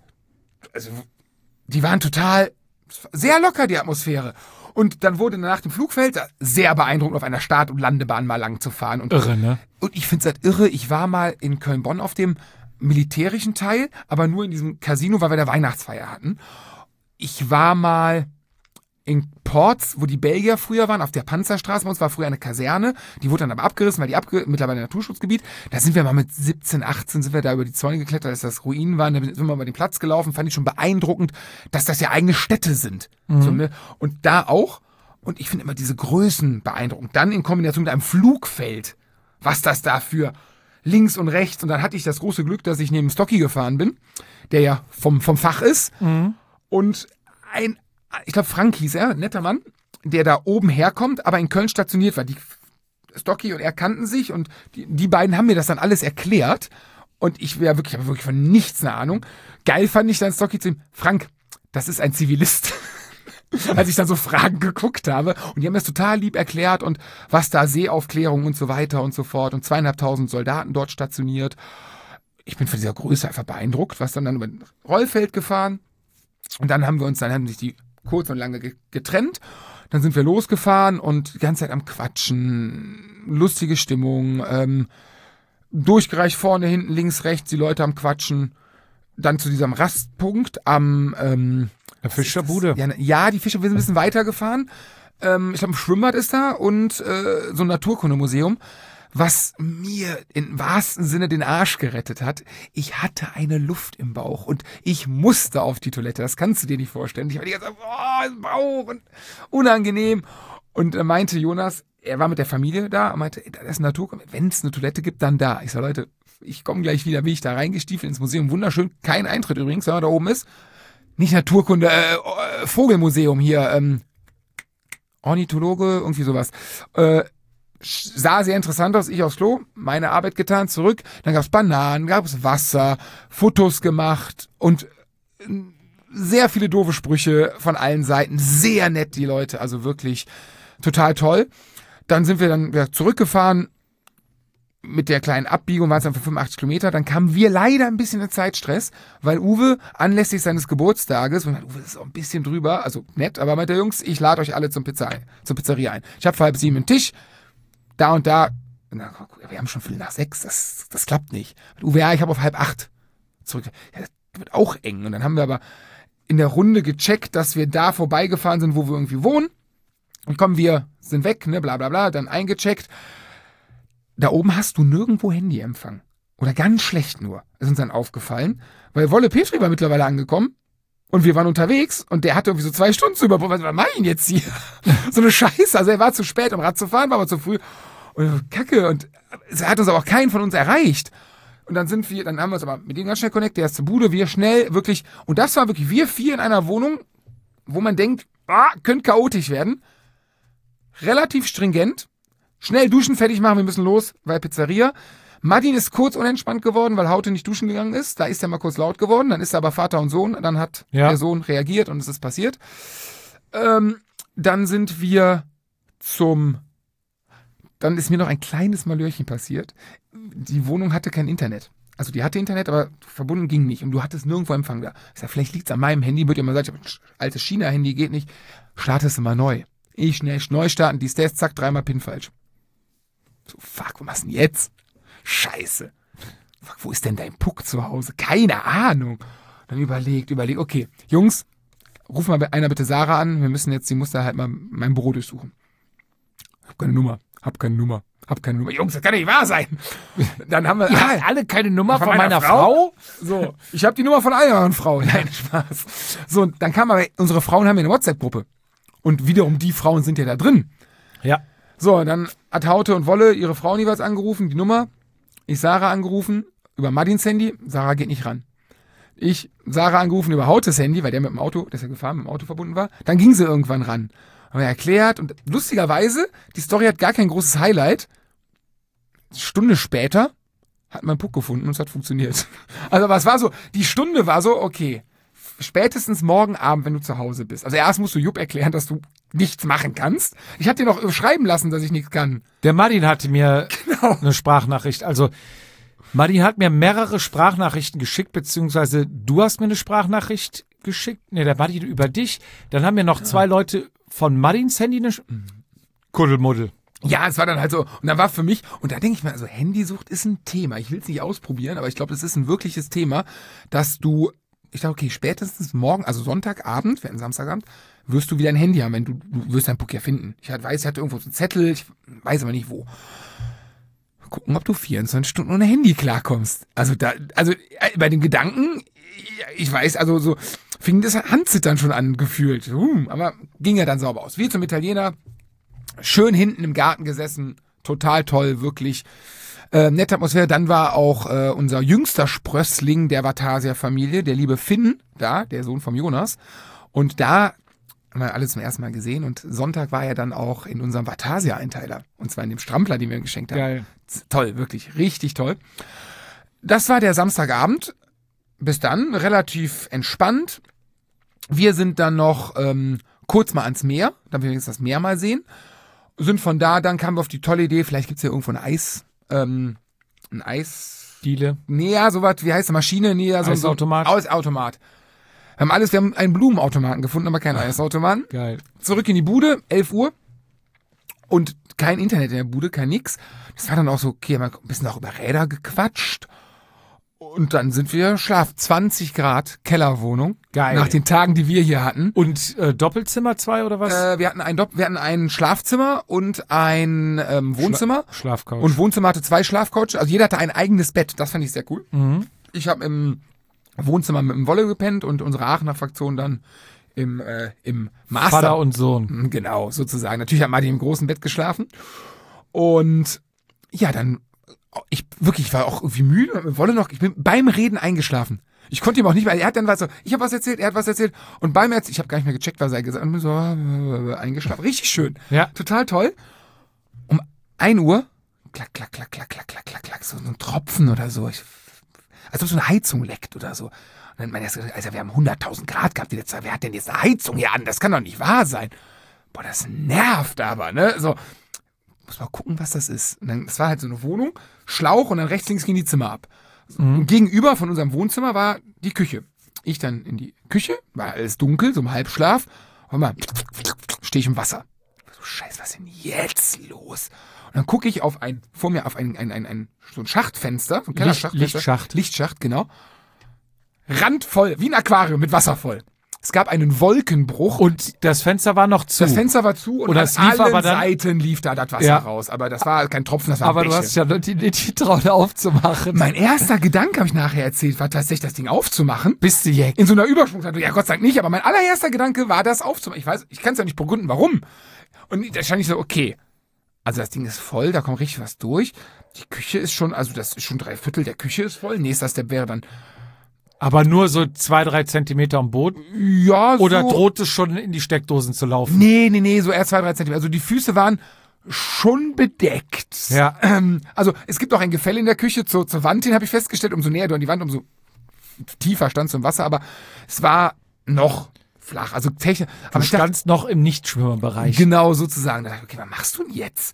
also die waren total sehr locker, die Atmosphäre. Und dann wurde nach dem Flugfeld sehr beeindruckend, auf einer Start- und Landebahn mal lang zu fahren. Und, Irre, ne? Und ich finde es halt irre. Ich war mal in Köln-Bonn auf dem militärischen Teil, aber nur in diesem Casino, weil wir da Weihnachtsfeier hatten. Ich war mal in Ports, wo die Belgier früher waren, auf der Panzerstraße. Bei uns war früher eine Kaserne. Die wurde dann aber abgerissen, weil mittlerweile ein Naturschutzgebiet. Da sind wir mal mit 17, 18 sind wir da über die Zäune geklettert, als das Ruinen waren. Da sind wir über den Platz gelaufen. Fand ich schon beeindruckend, dass das ja eigene Städte sind. So, ne? Und da auch. Und ich finde immer diese Größen beeindruckend. Dann in Kombination mit einem Flugfeld. Was das da für links und rechts. Und dann hatte ich das große Glück, dass ich neben Stocky gefahren bin, der ja vom Fach ist. Und ich glaube, Frank hieß er, netter Mann, der da oben herkommt, aber in Köln stationiert war. Stocky und er kannten sich und die beiden haben mir das dann alles erklärt. Und ich habe wirklich von nichts eine Ahnung. Geil fand ich dann Stocky zu ihm, Frank, das ist ein Zivilist. Als ich dann so Fragen geguckt habe. Und die haben das total lieb erklärt und was da Seeaufklärung und so weiter und so fort. Und 2.500 Soldaten dort stationiert. Ich bin von dieser Größe einfach beeindruckt. Was dann über ein Rollfeld gefahren. Und dann haben sich die kurz und lange getrennt. Dann sind wir losgefahren und die ganze Zeit am Quatschen. Lustige Stimmung. Durchgereicht vorne, hinten, links, rechts. Die Leute am Quatschen. Dann zu diesem Rastpunkt am der Fischerbude. Ja, die Fischer, wir sind ein bisschen weitergefahren. Ich glaube, ein Schwimmbad ist da und so ein Naturkundemuseum, was mir im wahrsten Sinne den Arsch gerettet hat. Ich hatte eine Luft im Bauch und ich musste auf die Toilette. Das kannst du dir nicht vorstellen. Ich war die ganze Zeit, im Bauch und unangenehm. Und meinte Jonas, er war mit der Familie da und meinte, das ist Naturkunde. Wenn es eine Toilette gibt, dann da. Ich sage, Leute, ich komme gleich wieder, bin ich da reingestiefelt ins Museum. Wunderschön, kein Eintritt übrigens, wenn man da oben ist. Nicht Naturkunde, Vogelmuseum hier, Ornithologe, irgendwie sowas. Sah sehr interessant aus, ich aufs Klo, meine Arbeit getan, zurück. Dann gab es Bananen, gab es Wasser, Fotos gemacht und sehr viele doofe Sprüche von allen Seiten. Sehr nett, die Leute, also wirklich total toll. Dann sind wir dann wieder zurückgefahren. Mit der kleinen Abbiegung waren es dann für 85 Kilometer. Dann kamen wir leider ein bisschen in Zeitstress, weil Uwe anlässlich seines Geburtstages, und Uwe ist auch ein bisschen drüber, also nett, aber meinte, Jungs, ich lade euch alle zur Pizzeria ein. Ich habe vor 5:30 einen Tisch, da und da. Na, wir haben schon 5:45, das klappt nicht. Und Uwe, ja, ich habe auf 7:30 zurück. Ja, das wird auch eng. Und dann haben wir aber in der Runde gecheckt, dass wir da vorbeigefahren sind, wo wir irgendwie wohnen. Und kommen, wir sind weg, ne, bla bla bla, dann eingecheckt. Da oben hast du nirgendwo Handyempfang. Oder ganz schlecht nur. Ist uns dann aufgefallen. Weil Wolle Petri war mittlerweile angekommen. Und wir waren unterwegs. Und der hatte irgendwie so 2 Stunden zu überbrücken. Was mach ich denn jetzt hier? So eine Scheiße. Also er war zu spät, um Rad zu fahren, war aber zu früh. Und Kacke. Und es hat uns aber auch keinen von uns erreicht. Und dann haben wir uns aber mit dem ganz schnell connected. Der ist zur Bude, wir schnell, wirklich. Und das war wirklich wir 4 in einer Wohnung, wo man denkt, könnte chaotisch werden. Relativ stringent. Schnell duschen, fertig machen, wir müssen los, weil Pizzeria. Martin ist kurz unentspannt geworden, weil Haute nicht duschen gegangen ist. Da ist er mal kurz laut geworden, dann ist er aber Vater und Sohn. Dann hat der Sohn reagiert und es ist passiert. Dann sind wir dann ist mir noch ein kleines Malhörchen passiert. Die Wohnung hatte kein Internet. Also die hatte Internet, aber verbunden ging nicht. Und du hattest nirgendwo Empfang da. Ich sag, vielleicht liegt es an meinem Handy. Wird ja mal gesagt, ich habe ein altes China-Handy, geht nicht. Startest du mal neu. Ich schnell neu starten, dies, das, zack, 3-mal Pin falsch. So, fuck, was machst du denn jetzt? Scheiße. Fuck, wo ist denn dein Puck zu Hause? Keine Ahnung. Dann überlegt, okay, Jungs, ruf mal einer bitte Sarah an. Wir müssen jetzt, sie muss da halt mal mein Büro durchsuchen. Hab keine Nummer. Jungs, das kann nicht wahr sein. Dann haben wir alle keine Nummer von meiner Frau? So, ich habe die Nummer von einer Frau. Nein, Spaß. So, dann kam aber, unsere Frauen haben ja eine WhatsApp-Gruppe. Und wiederum die Frauen sind ja da drin. Ja. So, dann hat Haute und Wolle ihre Frauen jeweils angerufen, die Nummer. Ich Sarah angerufen, über Martins Handy. Sarah geht nicht ran. Ich Sarah angerufen über Hautes Handy, weil der mit dem Auto, der ist ja gefahren, mit dem Auto verbunden war. Dann ging sie irgendwann ran. Haben wir erklärt und lustigerweise, die Story hat gar kein großes Highlight. Eine Stunde später hat man einen Puck gefunden und es hat funktioniert. Also, aber es war so, die Stunde war so, okay, spätestens morgen Abend, wenn du zu Hause bist. Also erst musst du Jupp erklären, dass du nichts machen kannst. Ich hatte dir noch schreiben lassen, dass ich nichts kann. Der Martin hatte mir eine Sprachnachricht. Also, Martin hat mir mehrere Sprachnachrichten geschickt, beziehungsweise du hast mir eine Sprachnachricht geschickt. Ne, der Martin über dich. Dann haben mir noch 2 Leute von Martins Handy eine Kuddelmuddel. Ja, es war dann halt so, und dann war für mich, und da denke ich mir, also Handysucht ist ein Thema. Ich will es nicht ausprobieren, aber ich glaube, das ist ein wirkliches Thema, dass du, ich dachte, okay, spätestens morgen, also Sonntagabend, wir hatten Samstagabend, wirst du wieder ein Handy haben, wenn du wirst dein Puck ja finden. Ich weiß, ich hatte irgendwo so einen Zettel, ich weiß aber nicht wo. Gucken, ob du 24 Stunden ohne Handy klarkommst. Also bei dem Gedanken, ich weiß, also so fing das Handzittern schon an, gefühlt. Aber ging ja dann sauber aus. Wir zum Italiener, schön hinten im Garten gesessen, total toll, wirklich nette Atmosphäre. Dann war auch unser jüngster Sprössling der Vatasia-Familie, der liebe Finn, da, der Sohn vom Jonas. Und da haben wir alle zum ersten Mal gesehen. Und Sonntag war er dann auch in unserem Vatasia-Einteiler. Und zwar in dem Strampler, den wir ihm geschenkt haben. Geil. Toll, wirklich, richtig toll. Das war der Samstagabend. Bis dann, relativ entspannt. Wir sind dann noch kurz mal ans Meer, damit wir jetzt das Meer mal sehen. Sind von da, dann kamen wir auf die tolle Idee, vielleicht gibt's ja irgendwo ein Diele. Nee, ja, sowas, wie heißt die Maschine? Nee, ja, Eisautomat. Eisautomat. Wir haben einen Blumenautomaten gefunden, aber keinen Eisautomaten. Geil. Zurück in die Bude, 11 Uhr. Und kein Internet in der Bude, kein nix. Das war dann auch so, okay, haben wir ein bisschen auch über Räder gequatscht. Und dann sind wir 20 Grad, Kellerwohnung. Geil. Nach den Tagen, die wir hier hatten. Und Doppelzimmer 2 oder was? Wir hatten ein Schlafzimmer und ein Wohnzimmer. Schlafcouch. Und Wohnzimmer hatte 2 Schlafcouches. Also jeder hatte ein eigenes Bett. Das fand ich sehr cool. Mhm. Ich habe im Wohnzimmer mit dem Wolle gepennt und unsere Aachener Fraktion dann im Master. Vater und Sohn. Genau, sozusagen. Natürlich hat Martin im großen Bett geschlafen. Und ja, dann ich war auch irgendwie müde und Wolle noch, ich bin beim Reden eingeschlafen. Ich konnte ihm auch nicht mehr, er hat dann was so, ich habe was erzählt, er hat was erzählt und beim Erzählen, ich habe gar nicht mehr gecheckt, was er gesagt hat, und bin so eingeschlafen. Richtig schön. Ja. Total toll. Um 1 Uhr, klack, klack, klack, klack, klack, klack, klack, klack, so ein Tropfen oder so. Als ob so eine Heizung leckt oder so. Und dann mein erster, also wir haben 100.000 Grad gehabt die letzte Zeit, wer hat denn jetzt eine Heizung hier an? Das kann doch nicht wahr sein. Boah, das nervt aber, ne? So, muss mal gucken, was das ist. Und dann, das war halt so eine Wohnung, Schlauch und dann rechts, links gingen die Zimmer ab. Und gegenüber von unserem Wohnzimmer war die Küche. Ich dann in die Küche, war alles dunkel, so im Halbschlaf. Und mal, stehe ich im Wasser. So, Scheiße, was ist denn jetzt los? Und dann gucke ich vor mir auf so ein Schachtfenster, so ein Kellerschachtfenster. Lichtschacht, genau. Randvoll, wie ein Aquarium mit Wasser voll. Es gab einen Wolkenbruch. Und das Fenster war noch zu. Das Fenster war zu und oder an allen Seiten lief da das Wasser raus. Aber das war kein Tropfen, das war aber ein Bäche. du hast ja die Traute aufzumachen. Mein erster Gedanke, habe ich nachher erzählt, war tatsächlich, das Ding aufzumachen. Bist du Jack? In so einer Übersprungshandlung. Ja, Gott sei Dank nicht, aber mein allererster Gedanke war, das aufzumachen. Ich kann es ja nicht begründen, warum. Und da stand ich so, okay. Also das Ding ist voll, da kommt richtig was durch. Die Küche ist schon, also das ist schon 3/4 der Küche ist voll. Nächster Step wäre dann. Aber nur so 2-3 Zentimeter am Boden? Ja, so. Oder droht es schon in die Steckdosen zu laufen? Nee, so eher 2-3 Zentimeter. Also die Füße waren schon bedeckt. Ja. Also es gibt auch ein Gefälle in der Küche zur Wand hin, habe ich festgestellt. Umso näher du an die Wand, umso tiefer standst du im Wasser. Aber es war noch flach. Also technisch. Du standst noch im Nichtschwimmerbereich. Genau, sozusagen. Da dachte ich, okay, was machst du denn jetzt?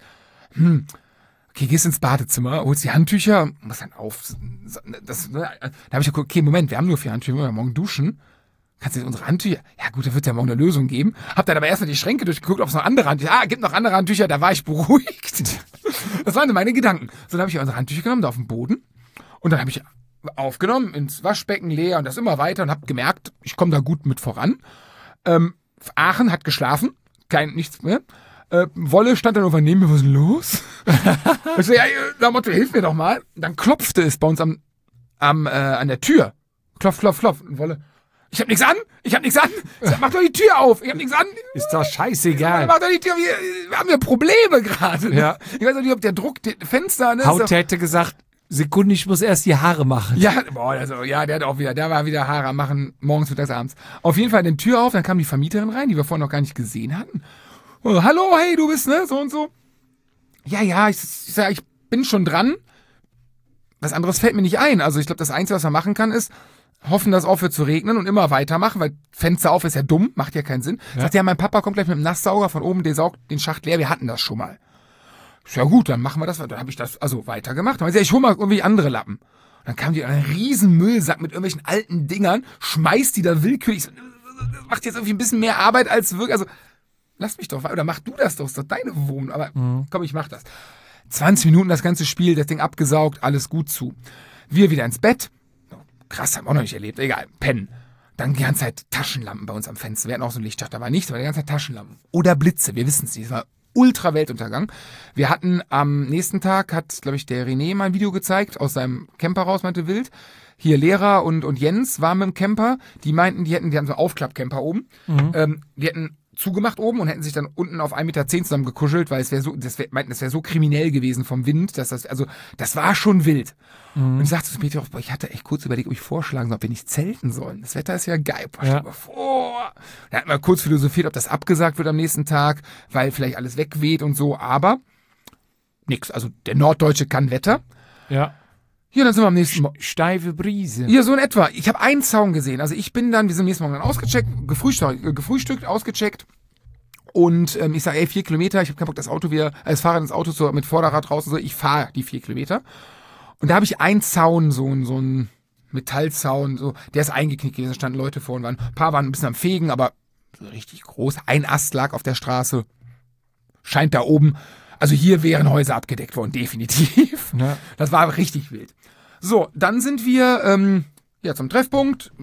Okay, gehst ins Badezimmer, holst die Handtücher, musst dann auf. Da habe ich geguckt, okay, Moment, wir haben nur 4 Handtücher, wir wollen morgen duschen. Kannst du jetzt unsere Handtücher? Ja gut, da wird ja morgen eine Lösung geben. Hab dann aber erstmal die Schränke durchgeguckt, ob es noch andere Handtücher. Gibt noch andere Handtücher, da war ich beruhigt. Das waren meine Gedanken. So, dann habe ich unsere Handtücher genommen, da auf dem Boden. Und dann habe ich aufgenommen, ins Waschbecken leer und das immer weiter und habe gemerkt, ich komme da gut mit voran. Aachen hat geschlafen, nichts mehr. Wolle stand dann irgendwann neben mir, was ist denn los? Ich so, ja, Motto, hilf mir doch mal. Dann klopfte es bei uns an der Tür. Klopf. Und Wolle, ich hab nichts an. Ich sag, mach doch die Tür auf. Ich hab nichts an. Ist doch scheißegal. Mach doch die Tür. Wir haben ja Probleme gerade. Ja. Ich weiß auch nicht, ob der Druck, Fenster, ne? Haut hätte gesagt, Sekunde, ich muss erst die Haare machen. Ja, der war wieder Haare am machen, morgens, mittags, abends. Auf jeden Fall die Tür auf, dann kam die Vermieterin rein, die wir vorhin noch gar nicht gesehen hatten. Oh, hallo, hey, du bist, ne, so und so. Ja, ich sag, ich bin schon dran. Was anderes fällt mir nicht ein. Also ich glaube, das Einzige, was man machen kann, ist, hoffen, dass es aufhört zu regnen und immer weitermachen, weil Fenster auf ist ja dumm, macht ja keinen Sinn. Ja. Sagt ja, mein Papa kommt gleich mit dem Nasssauger von oben, der saugt den Schacht leer, wir hatten das schon mal. Ist ja gut, dann machen wir das. Dann habe ich das also weitergemacht. Dann habe ich gesagt, ich hole mal irgendwie andere Lappen. Und dann kam die ein riesen Müllsack mit irgendwelchen alten Dingern, schmeißt die da willkürlich. Das macht jetzt irgendwie ein bisschen mehr Arbeit als wirklich. Also lass mich doch, oder mach du das doch, ist doch deine Wohnung. Aber komm, ich mach das. 20 Minuten das ganze Spiel, das Ding abgesaugt, alles gut zu. Wir wieder ins Bett. Krass, haben wir auch noch nicht erlebt. Egal, pennen. Dann die ganze Zeit Taschenlampen bei uns am Fenster. Wir hatten auch so ein Lichtschach, da war nichts, aber die ganze Zeit Taschenlampen. Oder Blitze, wir wissen es nicht. Es war Ultra-Weltuntergang. Wir hatten am nächsten Tag, hat, glaube ich, der René mal ein Video gezeigt, aus seinem Camper raus, meinte Wild. Hier Lehrer und Jens waren mit dem Camper. Die meinten, die hatten so einen Aufklappcamper oben. Die hätten zugemacht oben und hätten sich dann unten auf 1,10 Meter zusammen gekuschelt, weil es wäre so, das wäre so kriminell gewesen vom Wind, dass das war schon wild. Und ich sagte zu Peter auch, ich hatte echt kurz überlegt, ob ich vorschlagen soll, ob wir nicht zelten sollen. Das Wetter ist ja geil. Boah, stell dir mal vor. Da hatten wir kurz philosophiert, ob das abgesagt wird am nächsten Tag, weil vielleicht alles wegweht und so, aber nix. Also der Norddeutsche kann Wetter. Ja. Hier, dann sind wir am nächsten Morgen. Steife Brise. Hier, so in etwa. Ich habe einen Zaun gesehen. Also wir sind am nächsten Morgen dann ausgecheckt, gefrühstückt, ausgecheckt. Und ich sage, 4 Kilometer, ich habe keinen Bock, das Fahrrad ins Auto mit Vorderrad raus und so. Ich fahre die 4 Kilometer. Und da habe ich einen Zaun, so ein Metallzaun, so, der ist eingeknickt gewesen, da standen Leute vor und ein paar waren ein bisschen am Fegen, aber so richtig groß. Ein Ast lag auf der Straße. Scheint da oben. Also hier wären Häuser abgedeckt worden, definitiv. Ja. Das war richtig wild. So, dann sind wir zum Treffpunkt.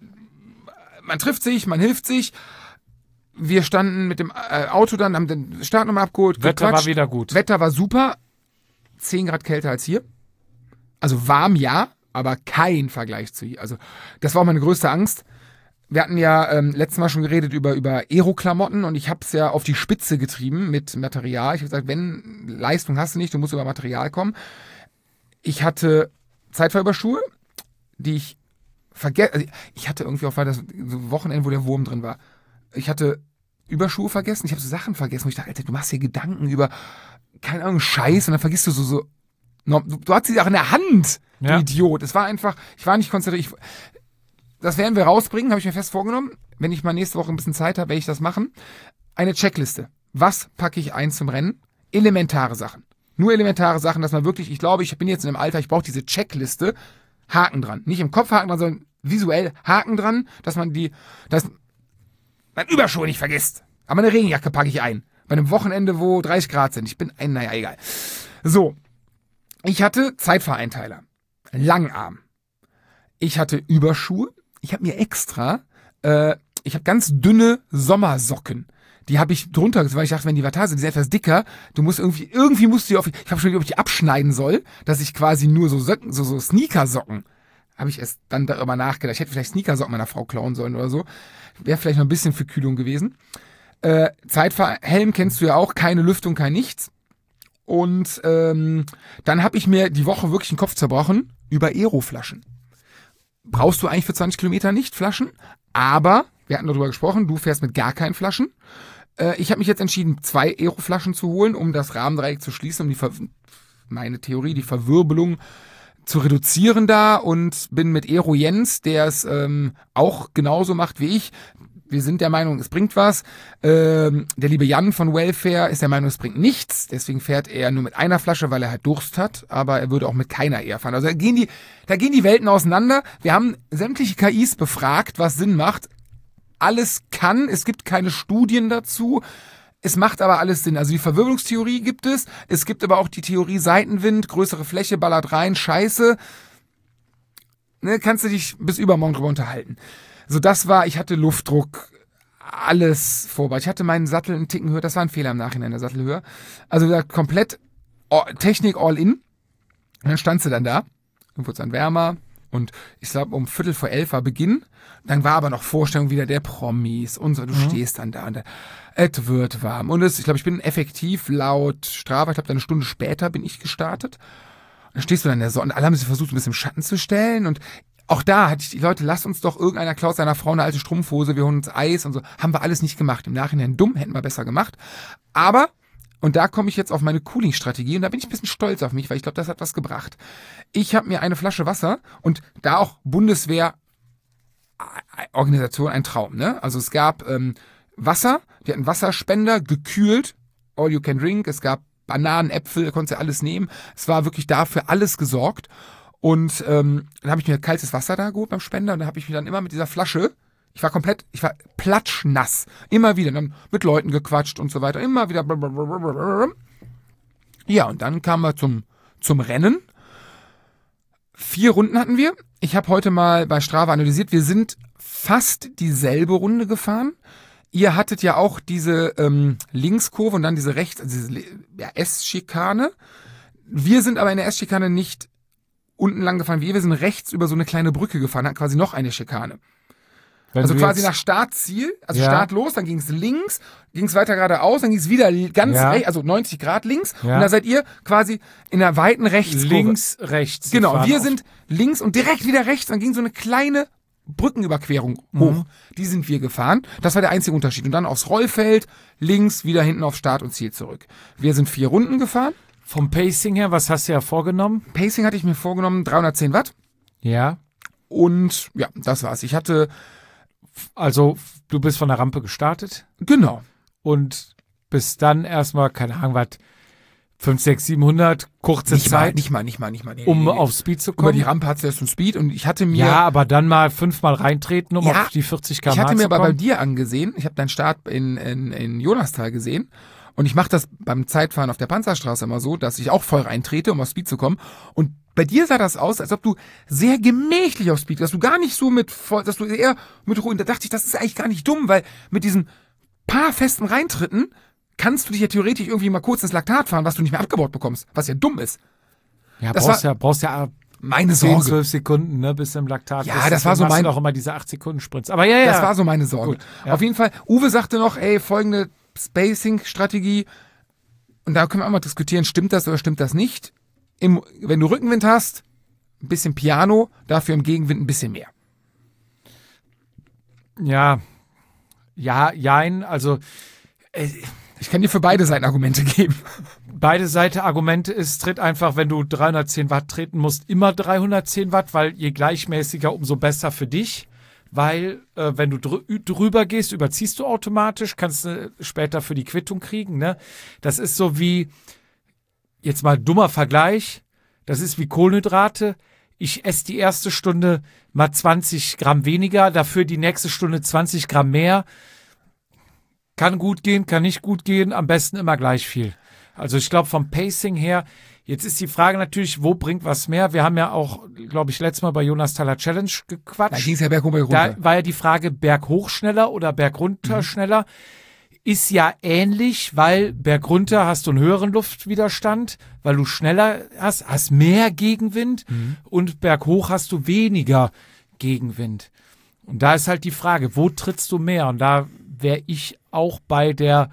Man trifft sich, man hilft sich. Wir standen mit dem Auto dann, haben den Startnummer abgeholt. Wetter gequatscht. war wieder gut. Wetter war super. 10 Grad kälter als hier. Also warm, ja, aber kein Vergleich zu hier. Also das war auch meine größte Angst. Wir hatten ja letztes Mal schon geredet über Aero-Klamotten und ich habe es ja auf die Spitze getrieben mit Material. Ich habe gesagt, wenn Leistung hast du nicht, du musst über Material kommen. Ich hatte Zeitfahrüberschuhe, die ich vergessen. Also ich hatte irgendwie auch das so Wochenende, wo der Wurm drin war. Ich hatte Überschuhe vergessen, ich habe so Sachen vergessen, wo ich dachte, Alter, du machst hier Gedanken über, keine Ahnung, Scheiß und dann vergisst du so du hattest sie auch in der Hand, du Idiot. Es war einfach, ich war nicht konzentriert. Das werden wir rausbringen, habe ich mir fest vorgenommen. Wenn ich mal nächste Woche ein bisschen Zeit habe, werde ich das machen. Eine Checkliste. Was packe ich ein zum Rennen? Elementare Sachen. Nur elementare Sachen, dass man wirklich, ich glaube, ich bin jetzt in einem Alter, ich brauche diese Checkliste. Haken dran. Nicht im Kopf Haken dran, sondern visuell Haken dran, dass man mein Überschuhe nicht vergisst. Aber eine Regenjacke packe ich ein. Bei einem Wochenende, wo 30 Grad sind. Naja, egal. So. Ich hatte Zeitfahreinteiler. Langarm. Ich hatte Überschuhe. Ich habe mir extra, ich habe ganz dünne Sommersocken. Die habe ich drunter, weil ich dachte, wenn die Watte sind, die sind etwas dicker. Du musst irgendwie musst du ich habe schon überlegt, ob ich die abschneiden soll, dass ich quasi nur so Sneakersocken. Habe ich erst dann darüber nachgedacht. Ich hätte vielleicht Sneakersocken meiner Frau klauen sollen oder so. Wäre vielleicht noch ein bisschen für Kühlung gewesen. Helm kennst du ja auch, keine Lüftung, kein nichts. Und dann habe ich mir die Woche wirklich den Kopf zerbrochen über Aeroflaschen. Brauchst du eigentlich für 20 Kilometer nicht Flaschen, aber wir hatten darüber gesprochen, du fährst mit gar keinen Flaschen. Ich habe mich jetzt entschieden, 2 Aeroflaschen zu holen, um das Rahmendreieck zu schließen, um meine Theorie, die Verwirbelung zu reduzieren da, und bin mit Aero Jens, der es auch genauso macht wie ich. Wir sind der Meinung, es bringt was. Der liebe Jan von Welfare ist der Meinung, es bringt nichts. Deswegen fährt er nur mit einer Flasche, weil er halt Durst hat. Aber er würde auch mit keiner eher fahren. Also da gehen die Welten auseinander. Wir haben sämtliche KIs befragt, was Sinn macht. Alles kann. Es gibt keine Studien dazu. Es macht aber alles Sinn. Also die Verwirbelungstheorie gibt es. Es gibt aber auch die Theorie Seitenwind, größere Fläche, ballert rein, scheiße. Ne, kannst du dich bis übermorgen drüber unterhalten. So, ich hatte Luftdruck, alles vorbei. Ich hatte meinen Sattel einen Ticken höher, das war ein Fehler im Nachhinein, der Sattelhöhe. Also da komplett Technik all in. Und dann stand sie dann da, dann wurde es dann wärmer und ich glaube um 11:45 war Beginn. Dann war aber noch Vorstellung wieder der Promis und so, du stehst dann da und es wird warm. Und ich glaube, ich bin effektiv laut Strava, ich glaube, eine Stunde später bin ich gestartet. Und dann stehst du dann in der Sonne und alle haben sich versucht, ein bisschen im Schatten zu stellen, und auch da hatte ich die Leute, lasst uns doch, irgendeiner klaut seiner Frau eine alte Strumpfhose, wir holen uns Eis und so. Haben wir alles nicht gemacht. Im Nachhinein dumm, hätten wir besser gemacht. Aber, und da komme ich jetzt auf meine Cooling-Strategie, und da bin ich ein bisschen stolz auf mich, weil ich glaube, das hat was gebracht. Ich habe mir eine Flasche Wasser, und da auch Bundeswehr Organisation ein Traum, ne? Also es gab Wasser, die hatten Wasserspender, gekühlt, all you can drink, es gab Bananen, Äpfel, da konntest du alles nehmen. Es war wirklich dafür alles gesorgt. Und dann habe ich mir kaltes Wasser da geholt beim Spender und dann habe ich mich dann immer mit dieser Flasche, ich war platschnass, immer wieder dann mit Leuten gequatscht und so weiter, immer wieder. Ja, und dann kamen wir zum Rennen. 4 Runden hatten wir. Ich habe heute mal bei Strava analysiert, wir sind fast dieselbe Runde gefahren. Ihr hattet ja auch diese Linkskurve und dann diese S-Schikane. Wir sind aber in der S-Schikane nicht unten lang gefahren. Wir sind rechts über so eine kleine Brücke gefahren, hatten quasi noch eine Schikane. Also quasi nach Startziel, Start los, dann ging es links, ging es weiter geradeaus, dann ging es wieder ganz rechts, also 90 Grad links. Und da seid ihr quasi in der weiten Rechtskurve. Links, rechts. Genau, wir sind links und direkt wieder rechts, dann ging so eine kleine Brückenüberquerung hoch. Die sind wir gefahren. Das war der einzige Unterschied. Und dann aufs Rollfeld, links, wieder hinten auf Start und Ziel zurück. Wir sind 4 Runden gefahren. Vom Pacing her, was hast du ja vorgenommen? Pacing hatte ich mir vorgenommen, 310 Watt. Ja. Und ja, das war's. Ich hatte... Also, du bist von der Rampe gestartet. Genau. Und bist dann erstmal, keine Ahnung, was, 5, 6, 700, kurze Zeit. Nicht mal. Um auf Speed zu kommen. Über die Rampe hat es erst einen Speed und ich hatte mir... Ja, aber dann mal 5-mal reintreten, um auf die 40 km/h zu kommen. Ich hatte mir aber bei dir angesehen, ich habe deinen Start in Jonastal gesehen und ich mache das beim Zeitfahren auf der Panzerstraße immer so, dass ich auch voll reintrete, um auf Speed zu kommen. Und bei dir sah das aus, als ob du sehr gemächlich auf Speed, dass du gar nicht so dass du eher mit Ruhe, da dachte ich, das ist eigentlich gar nicht dumm, weil mit diesen paar festen Reintritten kannst du dich ja theoretisch irgendwie mal kurz ins Laktat fahren, was du nicht mehr abgebaut bekommst, was ja dumm ist. Ja, brauchst ja meine 10, Sorge. 12 Sekunden, ne, bis du im Laktat ja, bist. Das war so mein... auch immer diese 8-Sekunden-Sprints. Aber Das war so meine Sorge. Gut, ja. Auf jeden Fall, Uwe sagte noch, folgende Spacing-Strategie. Und da können wir auch mal diskutieren, stimmt das oder stimmt das nicht? Wenn du Rückenwind hast, ein bisschen Piano, dafür im Gegenwind ein bisschen mehr. Jein, also ich kann dir für beide Seiten Argumente geben. Beide Seiten Argumente ist, tritt einfach, wenn du 310 Watt treten musst, immer 310 Watt, weil je gleichmäßiger, umso besser für dich. Weil, wenn du drüber gehst, überziehst du automatisch, kannst du später für die Quittung kriegen, ne? Das ist so wie, jetzt mal dummer Vergleich, das ist wie Kohlenhydrate. Ich esse die erste Stunde mal 20 Gramm weniger, dafür die nächste Stunde 20 Gramm mehr. Kann gut gehen, kann nicht gut gehen, am besten immer gleich viel. Also ich glaube vom Pacing her, jetzt ist die Frage natürlich, wo bringt was mehr? Wir haben ja auch, glaube ich, letztes Mal bei Jonasthaler Challenge gequatscht. Da ging es ja berghoch, bergunter. Da war ja die Frage, berghoch schneller oder bergunter schneller. Ist ja ähnlich, weil bergunter hast du einen höheren Luftwiderstand, weil du schneller hast mehr Gegenwind und berghoch hast du weniger Gegenwind. Und da ist halt die Frage, wo trittst du mehr? Und da wäre ich auch bei der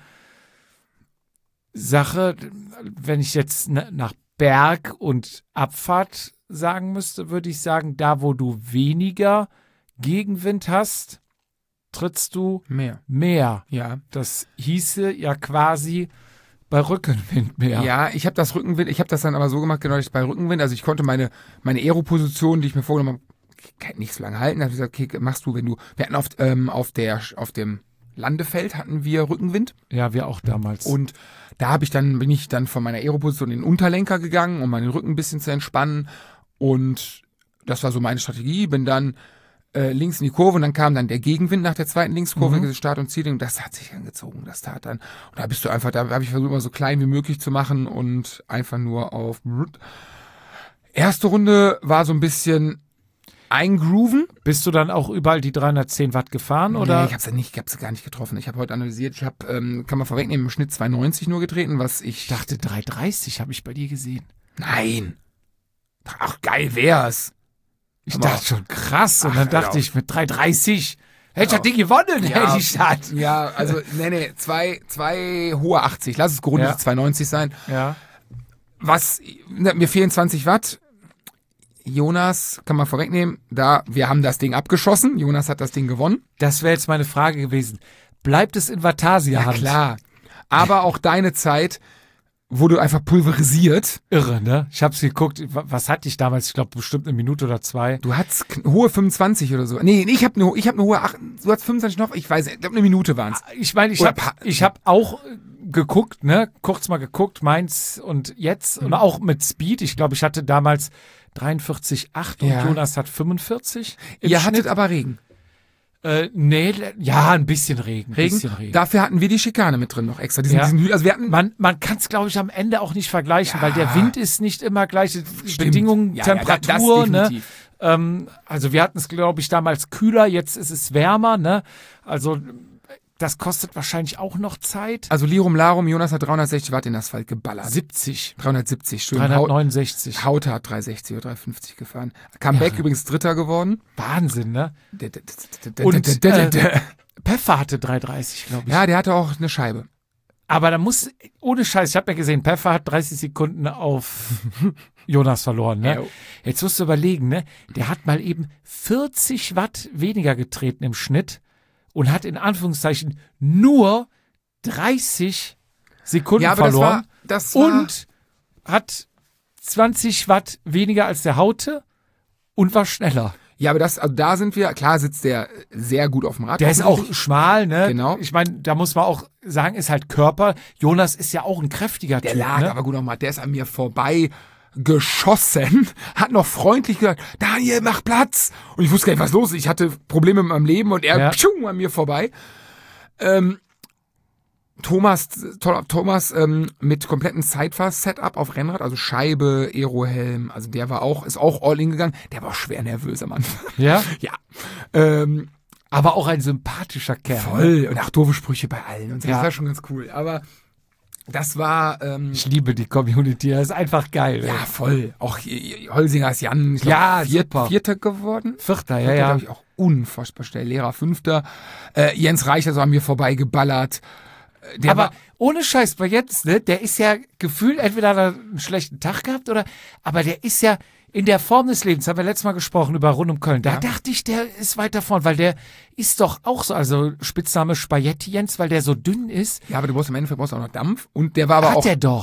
Sache, wenn ich jetzt nach Berg und Abfahrt sagen müsste, würde ich sagen, da wo du weniger Gegenwind hast, trittst du mehr. Ja. Das hieße ja quasi bei Rückenwind mehr. Ja, ich habe das dann aber so gemacht, genau, dass ich bei Rückenwind, also ich konnte meine Aero-Position, die ich mir vorgenommen habe, nicht so lange halten. Da habe ich gesagt, okay, machst du, wir hatten auf dem Landefeld hatten wir Rückenwind. Ja, wir auch damals. Und da bin ich dann von meiner Aeroposition in den Unterlenker gegangen, um meinen Rücken ein bisschen zu entspannen. Und das war so meine Strategie. Bin dann links in die Kurve und dann kam dann der Gegenwind nach der zweiten Linkskurve, Start und Ziel. Und das hat sich angezogen, das tat dann. Und da habe ich versucht, immer so klein wie möglich zu machen und einfach nur auf. Erste Runde war so ein bisschen eingrooven. Bist du dann auch überall die 310 Watt gefahren? Oder? Nee, ich hab's gar nicht getroffen. Ich habe heute analysiert, kann man vorwegnehmen, im Schnitt 290 nur getreten, was ich dachte 330 habe ich bei dir gesehen. Nein. Ach, geil wär's. Ich dachte schon krass und dann dachte ich mit 330 hätte ich das Ding gewonnen, hätte ich das. Ja, also zwei hohe 80, lass es gerundet 290 sein. Ja. Mir fehlen 20 Watt. Jonas, kann man vorwegnehmen, wir haben das Ding abgeschossen. Jonas hat das Ding gewonnen. Das wäre jetzt meine Frage gewesen. Bleibt es in Vatasia-Hand? Ja, klar. Aber auch deine Zeit wurde einfach pulverisiert. Irre, ne? Ich hab's geguckt, was hatte ich damals? Ich glaube bestimmt eine Minute oder 2. Du hattest hohe 25 oder so. Nee, ich hab eine hohe 8, du hast 25 noch, ich weiß nicht, ich glaube eine Minute waren's. Ich meine, ich hab auch geguckt, ne? Kurz mal geguckt, meins und jetzt. Und auch mit Speed. Ich glaube, ich hatte damals 43,8 und Jonas hat 45. Ihr hattet aber Regen. Nee, ja, ein bisschen Regen. Dafür hatten wir die Schikane mit drin noch extra. Also wir hatten man kann es, glaube ich, am Ende auch nicht vergleichen, weil der Wind ist nicht immer gleich. Bedingungen, Temperatur, ne? Also wir hatten es, glaube ich, damals kühler, jetzt ist es wärmer, ne? Also das kostet wahrscheinlich auch noch Zeit. Also Lirum Larum, Jonas hat 360 Watt in den Asphalt geballert. 370, schön. 369. Hauter hat 360 oder 350 gefahren. Comeback übrigens Dritter geworden. Wahnsinn, ne? Und Pfeffer hatte 330, glaube ich. Ja, der hatte auch eine Scheibe. Aber da muss, ohne Scheiß, ich habe ja gesehen, Pfeffer hat 30 Sekunden auf Jonas verloren, ne? Jetzt musst du überlegen, ne? Der hat mal eben 40 Watt weniger getreten im Schnitt. Und hat in Anführungszeichen nur 30 Sekunden verloren. Das war und hat 20 Watt weniger als der Haute und war schneller. Ja, aber da sind wir, klar sitzt der sehr gut auf dem Rad. Der ist auch schmal, ne? Genau. Ich meine, da muss man auch sagen, ist halt Körper. Jonas ist ja auch ein kräftiger Typ. Der lag ne? aber gut auf dem Rad, der ist an mir vorbei geschossen, hat noch freundlich gesagt, Daniel, mach Platz. Und ich wusste gar nicht, was los ist. Ich hatte Probleme mit meinem Leben und er an mir vorbei. Thomas mit kompletten Sidefahr-Setup auf Rennrad, also Scheibe, Aerohelm, also der ist auch all in gegangen. Der war schwer nervös am Anfang. Ja? Ja. Aber auch ein sympathischer Kerl. Voll. Und auch doofe Sprüche bei allen. Und so. Ja. Das war schon ganz cool. Aber das war... ich liebe die Community, das ist einfach geil. Ja, voll. Auch Holsingers Jan, ich glaub, Vierter geworden. Vierter, ja. glaube ich auch unfassbar schnell. Lehrer Fünfter. Jens Reicher so an mir vorbeigeballert. Aber ohne Scheiß, bei Jens, ne, der ist ja gefühlt, entweder hat er einen schlechten Tag gehabt aber der ist ja in der Form des Lebens, haben wir letztes Mal gesprochen über Rund um Köln, da dachte ich, der ist weiter vorn, weil der ist doch auch so, also Spitzname Spaghetti Jens, weil der so dünn ist. Ja, aber du brauchst im Endeffekt auch noch Dampf und der war aber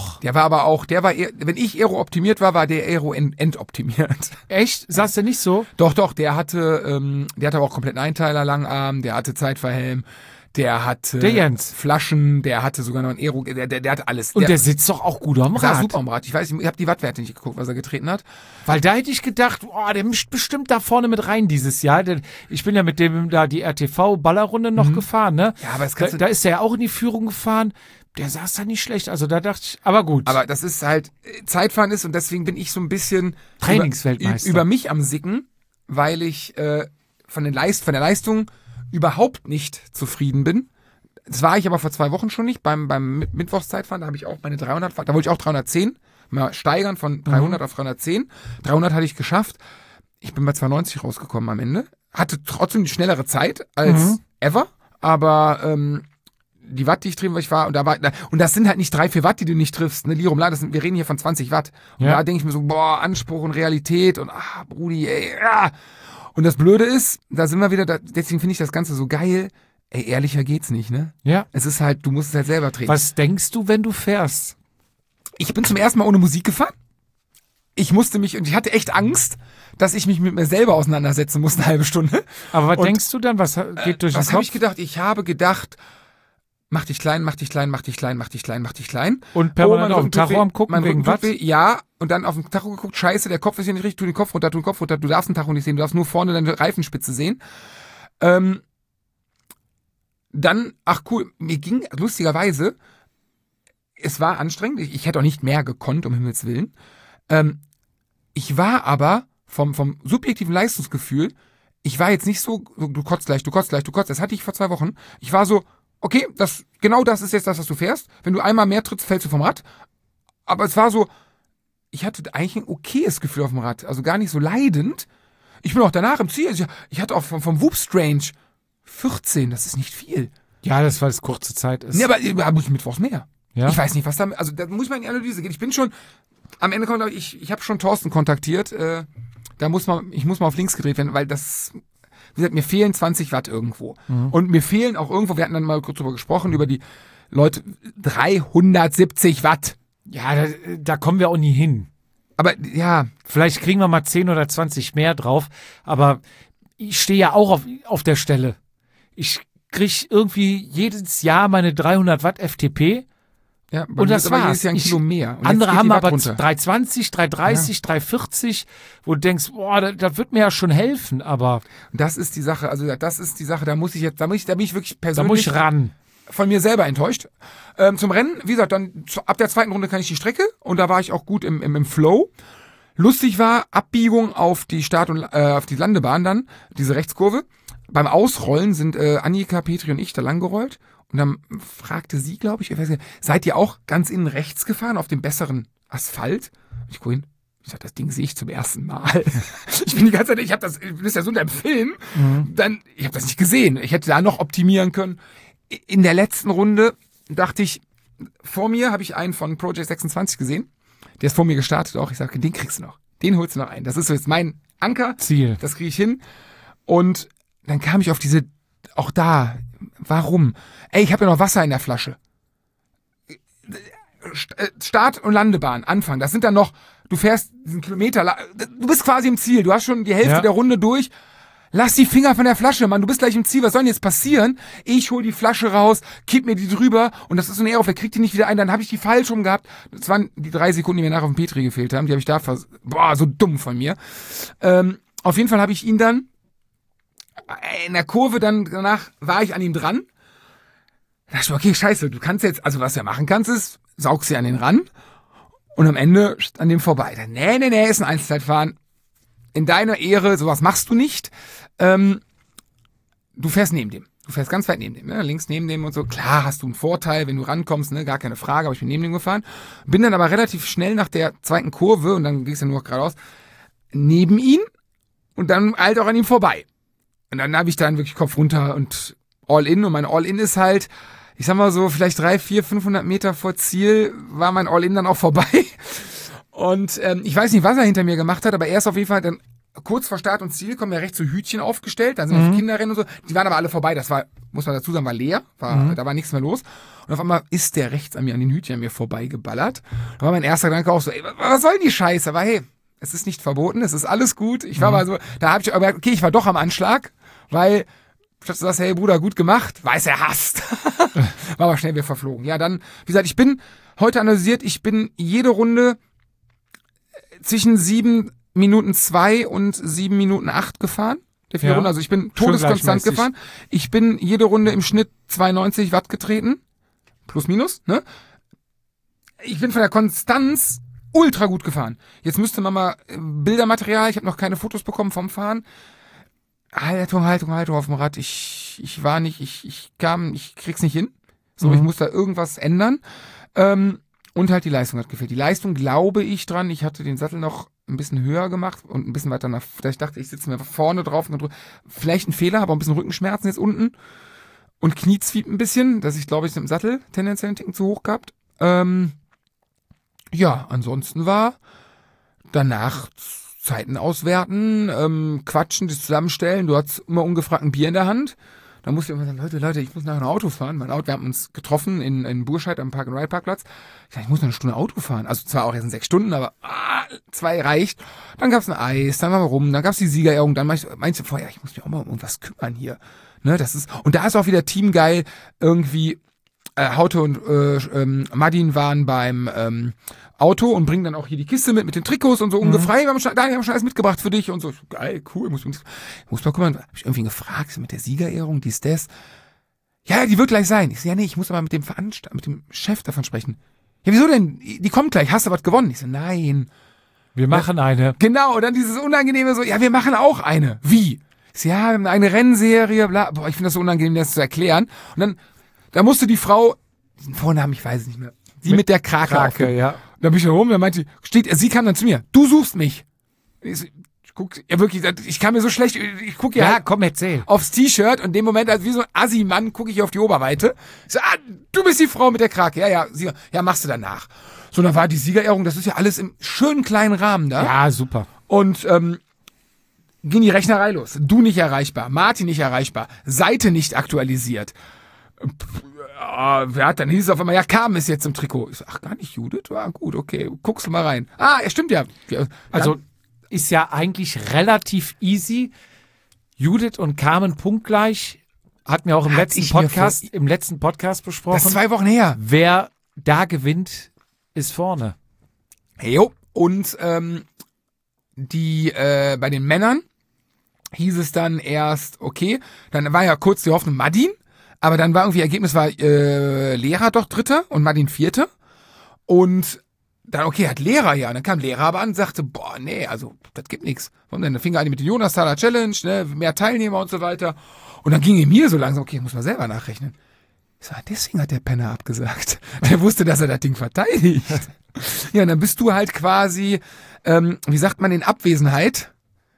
der war eher, wenn ich aero-optimiert war der aero-entoptimiert. Echt? Sagst du nicht so? Doch, der hatte aber auch komplett einen Einteiler, Langarm, der hatte Zeitverhelm. Der hatte der Jens. Flaschen, der hatte sogar noch ein Aero, der hat alles. Und der sitzt doch auch gut am Rad. Saß super am Rad. Ich weiß, ich habe die Wattwerte nicht geguckt, was er getreten hat. Weil da hätte ich gedacht, der mischt bestimmt da vorne mit rein dieses Jahr. Ich bin ja mit dem da die RTV-Ballerrunde noch gefahren, ne? Ja, aber da ist er ja auch in die Führung gefahren. Der saß da nicht schlecht, also da dachte ich, aber gut. Aber das ist halt, Zeitfahren ist und deswegen bin ich so ein bisschen Trainingsweltmeister über mich am Sicken, weil ich von der Leistung überhaupt nicht zufrieden bin. Das war ich aber vor 2 Wochen schon nicht. Beim Mittwochszeitfahren, da habe ich auch meine 300, da wollte ich auch 310, mal steigern von 300 auf 310. 300 hatte ich geschafft. Ich bin bei 290 rausgekommen am Ende. Hatte trotzdem die schnellere Zeit als ever, aber die Watt, die ich trieben, und das sind halt nicht 3-4 Watt, die du nicht triffst, ne, Lirum, wir reden hier von 20 Watt. Und da denke ich mir so, Anspruch und Realität und Brudi, ey, Und das Blöde ist, da sind wir wieder, deswegen finde ich das Ganze so geil. Ey, ehrlicher geht's nicht, ne? Ja. Es ist halt, du musst es halt selber treten. Was denkst du, wenn du fährst? Ich bin zum ersten Mal ohne Musik gefahren. Ich hatte echt Angst, dass ich mich mit mir selber auseinandersetzen muss, eine halbe Stunde. Aber was denkst du dann? Was geht durch den Kopf? Was habe ich gedacht? Ich habe gedacht, mach dich klein, mach dich klein, mach dich klein, mach dich klein, mach dich klein. Und permanent auf dem Tacho am gucken, wegen was? Ja, und dann auf dem Tacho geguckt, scheiße, der Kopf ist hier nicht richtig, tu den Kopf runter, du darfst den Tacho nicht sehen, du darfst nur vorne deine Reifenspitze sehen. Dann, cool, mir ging lustigerweise, es war anstrengend, ich hätte auch nicht mehr gekonnt, um Himmels Willen. Ich war aber vom subjektiven Leistungsgefühl, ich war jetzt nicht so, du kotzt gleich, das hatte ich vor 2 Wochen. Ich war so, okay, das ist jetzt das, was du fährst. Wenn du einmal mehr trittst, fällst du vom Rad. Aber es war so, ich hatte eigentlich ein okayes Gefühl auf dem Rad, also gar nicht so leidend. Ich bin auch danach im Ziel, ich hatte auch vom Whoop Strange 14, das ist nicht viel. Ja, das, weil es kurze Zeit ist. Nee, aber muss ich mittwochs mehr. Ja? Ich weiß nicht, was da muss man in die Analyse gehen. Ich bin schon, am Ende ich habe schon Thorsten kontaktiert, ich muss mal auf links gedreht werden, weil das, wie gesagt, mir fehlen 20 Watt irgendwo. Und mir fehlen auch irgendwo, wir hatten dann mal kurz drüber gesprochen, über die Leute, 370 Watt. Ja, da kommen wir auch nie hin. Aber ja, Vielleicht kriegen wir mal 10 oder 20 mehr drauf, aber ich stehe ja auch auf der Stelle. Ich kriege irgendwie jedes Jahr meine 300 Watt FTP ja, und das war's. Jedes Jahr ein Kilo mehr. Und Andere jetzt geht haben die aber Watt runter. 320, 330, 340, wo du denkst, boah, das wird mir ja schon helfen, aber Und das ist die Sache, da bin ich wirklich da muss persönlich ich ran. von mir selber enttäuscht. Zum Rennen, wie gesagt, dann ab der zweiten Runde kann ich die Strecke und da war ich auch gut im Flow. Lustig war, Abbiegung auf die auf die Landebahn dann, diese Rechtskurve. Beim Ausrollen sind Annika, Petri und ich da lang gerollt und dann fragte sie, glaube ich weiß nicht, seid ihr auch ganz innen rechts gefahren auf dem besseren Asphalt? Ich gucke hin. Ich sag, das Ding sehe ich zum ersten Mal. Ich bin die ganze Zeit, das ist ja so in einem Film, ich habe das nicht gesehen. Ich hätte da noch optimieren können. In der letzten Runde dachte ich, vor mir habe ich einen von Project 26 gesehen. Der ist vor mir gestartet auch. Ich sage, den kriegst du noch. Den holst du noch ein. Das ist so jetzt mein Anker. Ziel. Das kriege ich hin. Und dann kam ich auf auch da, warum? Ey, ich habe ja noch Wasser in der Flasche. Start- und Landebahn, Anfang. Das sind dann noch, du fährst diesen Kilometer, du bist quasi im Ziel. Du hast schon die Hälfte der Runde durch. Lass die Finger von der Flasche, Mann, du bist gleich im Ziel, was soll denn jetzt passieren? Ich hol die Flasche raus, kipp mir die drüber und das ist so eine Ehre, wer kriegt die nicht wieder ein, dann habe ich die falsch rum gehabt. Das waren die 3 Sekunden, die mir nachher auf dem Petri gefehlt haben, die habe ich da so dumm von mir. Auf jeden Fall habe ich ihn dann in der Kurve, danach war ich an ihm dran. Da dachte ich mir, okay, scheiße, du kannst jetzt, also was du ja machen kannst, ist, saugst sie an den ran und am Ende an dem vorbei. Dann, nee, ist ein Einzelzeitfahren. In deiner Ehre, sowas machst du nicht. Du fährst neben dem. Du fährst ganz weit neben dem, ne? Links neben dem und so. Klar hast du einen Vorteil, wenn du rankommst, ne? Gar keine Frage, aber ich bin neben dem gefahren. Bin dann aber relativ schnell nach der zweiten Kurve, und dann ging es ja nur noch geradeaus, neben ihn und dann halt auch an ihm vorbei. Und dann habe ich dann wirklich Kopf runter und All-In. Und mein All-In ist halt, ich sag mal so, vielleicht 300, 400, 500 Meter vor Ziel war mein All-In dann auch vorbei. Und ich weiß nicht, was er hinter mir gemacht hat, aber er ist auf jeden Fall dann kurz vor Start und Ziel, kommen ja rechts so Hütchen aufgestellt, dann sind noch Kinderrennen und so, die waren aber alle vorbei, das war, muss man dazu sagen, war leer, da war nichts mehr los. Und auf einmal ist der rechts an den Hütchen an mir vorbeigeballert. Da war mein erster Gedanke auch so, ey, was soll denn die Scheiße? Aber hey, es ist nicht verboten, es ist alles gut. Ich war mal so, da habe ich aber okay, ich war doch am Anschlag, weil statt du sagst, hey Bruder, gut gemacht, weiß er hasst. War aber schnell wieder verflogen. Ja, dann, wie gesagt, ich bin heute analysiert, ich bin jede Runde zwischen 7 Minuten 2 und 7 Minuten 8 gefahren. Der 4 Runden, also ich bin todeskonstant gefahren. Ich bin jede Runde im Schnitt 92 Watt getreten. Plus, minus, ne? Ich bin von der Konstanz ultra gut gefahren. Jetzt müsste man mal Bildermaterial, ich habe noch keine Fotos bekommen vom Fahren. Haltung auf dem Rad. Ich krieg's nicht hin. So, ich muss da irgendwas ändern. Und halt die Leistung hat gefehlt. Die Leistung glaube ich dran. Ich hatte den Sattel noch ein bisschen höher gemacht und ein bisschen weiter nach. Ich dachte, ich sitze mir vorne drauf. Vielleicht ein Fehler, aber ein bisschen Rückenschmerzen jetzt unten. Und Kniezwieb ein bisschen, dass ich, glaube ich, im Sattel tendenziell einen Ticken zu hoch gehabt. Ja, ansonsten war danach Zeiten auswerten, quatschen, das zusammenstellen. Du hattest immer ungefragt ein Bier in der Hand. Da musste ich immer sagen, Leute, ich muss nachher ein Auto fahren. Wir haben uns getroffen in Burscheid am Park-and-Ride-Parkplatz. Ich muss noch eine Stunde Auto fahren. Also zwar auch erst in 6 Stunden, aber 2 reicht. Dann gab's ein Eis, dann waren wir rum, dann gab's die Siegerehrung. Dann meinst du vorher, ich muss mich auch mal um irgendwas kümmern hier. Ne, und da ist auch wieder teamgeil. Irgendwie Haute und Madin waren beim Auto und bringen dann auch hier die Kiste mit den Trikots und so ungefrei. Wir haben schon alles mitgebracht für dich und so. Geil, cool. Muss mal gucken. Hab ich irgendwie gefragt, mit der Siegerehrung, dies, das. Ja, die wird gleich sein. Ich so, ja, nee, ich muss aber mit dem Chef davon sprechen. Ja, wieso denn? Die kommt gleich. Hast du was gewonnen? Ich so, nein. Wir machen eine. Genau, und dann dieses Unangenehme so, ja, wir machen auch eine. Wie? Ich so, ja, wir haben eine Rennserie, bla. Boah, ich finde das so unangenehm, das zu erklären. Und dann, da musste die Frau, diesen Vornamen, ich weiß es nicht mehr, die mit der Krake ja. Und dann bin ich da rum, dann meinte sie kam dann zu mir, du suchst mich. Ich guck, ja wirklich, ich kam mir so schlecht, ich gucke ja komm, erzähl. Aufs T-Shirt und in dem Moment, als wie so ein Assi-Mann, gucke ich auf die Oberweite. Ich so, du bist die Frau mit der Krake. Ja, machst du danach. So, dann war die Siegerehrung, das ist ja alles im schönen kleinen Rahmen da. Ja, super. Und ging die Rechnerei los. Du nicht erreichbar, Martin nicht erreichbar, Seite nicht aktualisiert. wer hat dann hieß es auf einmal, ja, Carmen ist jetzt im Trikot. Ich so, ach, gar nicht Judith? War gut, okay, guckst du mal rein. Ah, ja, stimmt ja. Also ist ja eigentlich relativ easy. Judith und Carmen punktgleich. Hatten wir auch im letzten Podcast besprochen. Das ist 2 Wochen her. Wer da gewinnt, ist vorne. Jo. Und bei den Männern hieß es dann erst, okay, dann war ja kurz die Hoffnung Madin, aber dann war irgendwie Ergebnis war Lehrer doch Dritter und Madin Vierter. Und dann, okay, hat Lehrer ja. Und dann kam Lehrer aber an und sagte, boah, nee, also, das gibt nichts. Und dann fing er an mit der Jonasthaler Challenge, ne, mehr Teilnehmer und so weiter. Und dann ging mir so langsam, okay, ich muss mal selber nachrechnen. Ich sag, deswegen hat der Penner abgesagt. Der wusste, dass er das Ding verteidigt. Ja, und dann bist du halt quasi, wie sagt man, in Abwesenheit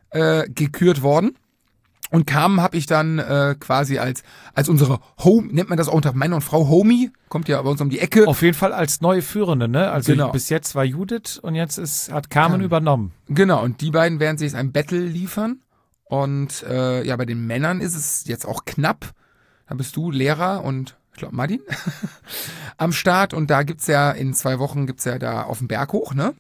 gekürt worden. Und Carmen habe ich dann quasi als unsere Home, nennt man das auch unter Mann und Frau Homie, kommt ja bei uns um die Ecke. Auf jeden Fall als neue Führende, ne? Also genau. Bis jetzt war Judith und jetzt hat Carmen übernommen. Genau, und die beiden werden sich jetzt ein Battle liefern. Und bei den Männern ist es jetzt auch knapp. Da bist du Lehrer und ich glaube Madin am Start. Und da gibt's ja in 2 Wochen da auf dem Berg hoch, ne?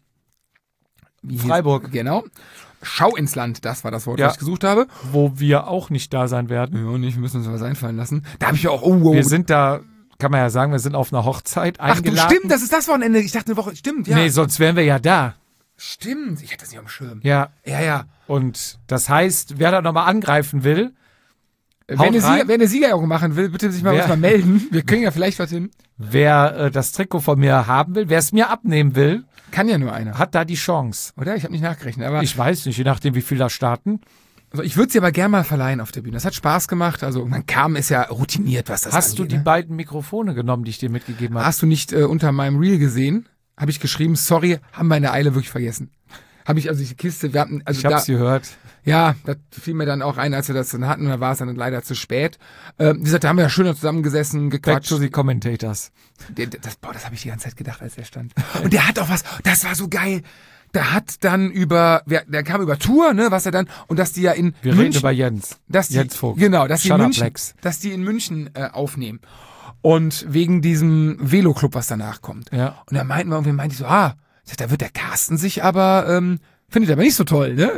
Freiburg. Genau. Schau ins Land, das war das Wort, was ich gesucht habe. Wo wir auch nicht da sein werden. Ja, nicht, wir müssen uns was einfallen lassen. Da habe ich ja auch, wir sind da, kann man ja sagen, wir sind auf einer Hochzeit eingeladen. Ach du, stimmt, das ist das Wochenende. Ich dachte eine Woche, stimmt, ja. Nee, sonst wären wir ja da. Stimmt, ich hatte das nicht auf dem Schirm. Ja. Ja. Und das heißt, wer da nochmal angreifen will, wer eine Siegerehrung machen will, bitte sich mal melden. Wir kriegen ja vielleicht was hin. Wer das Trikot von mir haben will, wer es mir abnehmen will, kann ja nur einer. Hat da die Chance. Oder? Ich habe nicht nachgerechnet. Aber ich weiß nicht, je nachdem, wie viel da starten. Also ich würde sie aber gerne mal verleihen auf der Bühne. Das hat Spaß gemacht. Also man Carmen ist ja routiniert, was das angeht. Hast du die beiden Mikrofone genommen, die ich dir mitgegeben habe? Hast du nicht unter meinem Reel gesehen? Habe ich geschrieben, sorry, haben wir in der Eile wirklich vergessen. Habe ich also die Kiste, wir hatten, also ich hab's gehört. Ja, das fiel mir dann auch ein, als wir das dann hatten, da war es dann leider zu spät. Wie gesagt, da haben wir ja schön zusammengesessen, gequatscht. Back to the Commentators. Das habe ich die ganze Zeit gedacht, als er stand. Und der hat auch was, das war so geil. Der hat dann der kam über Tour, ne, was er dann, und dass die ja in Wir München. reden über Jens. Jens Vogt. Genau, dass die in München aufnehmen. Und wegen diesem Veloclub, was danach kommt. Ja. Und da meinte ich so, da wird der Carsten sich aber, findet er aber nicht so toll, ne?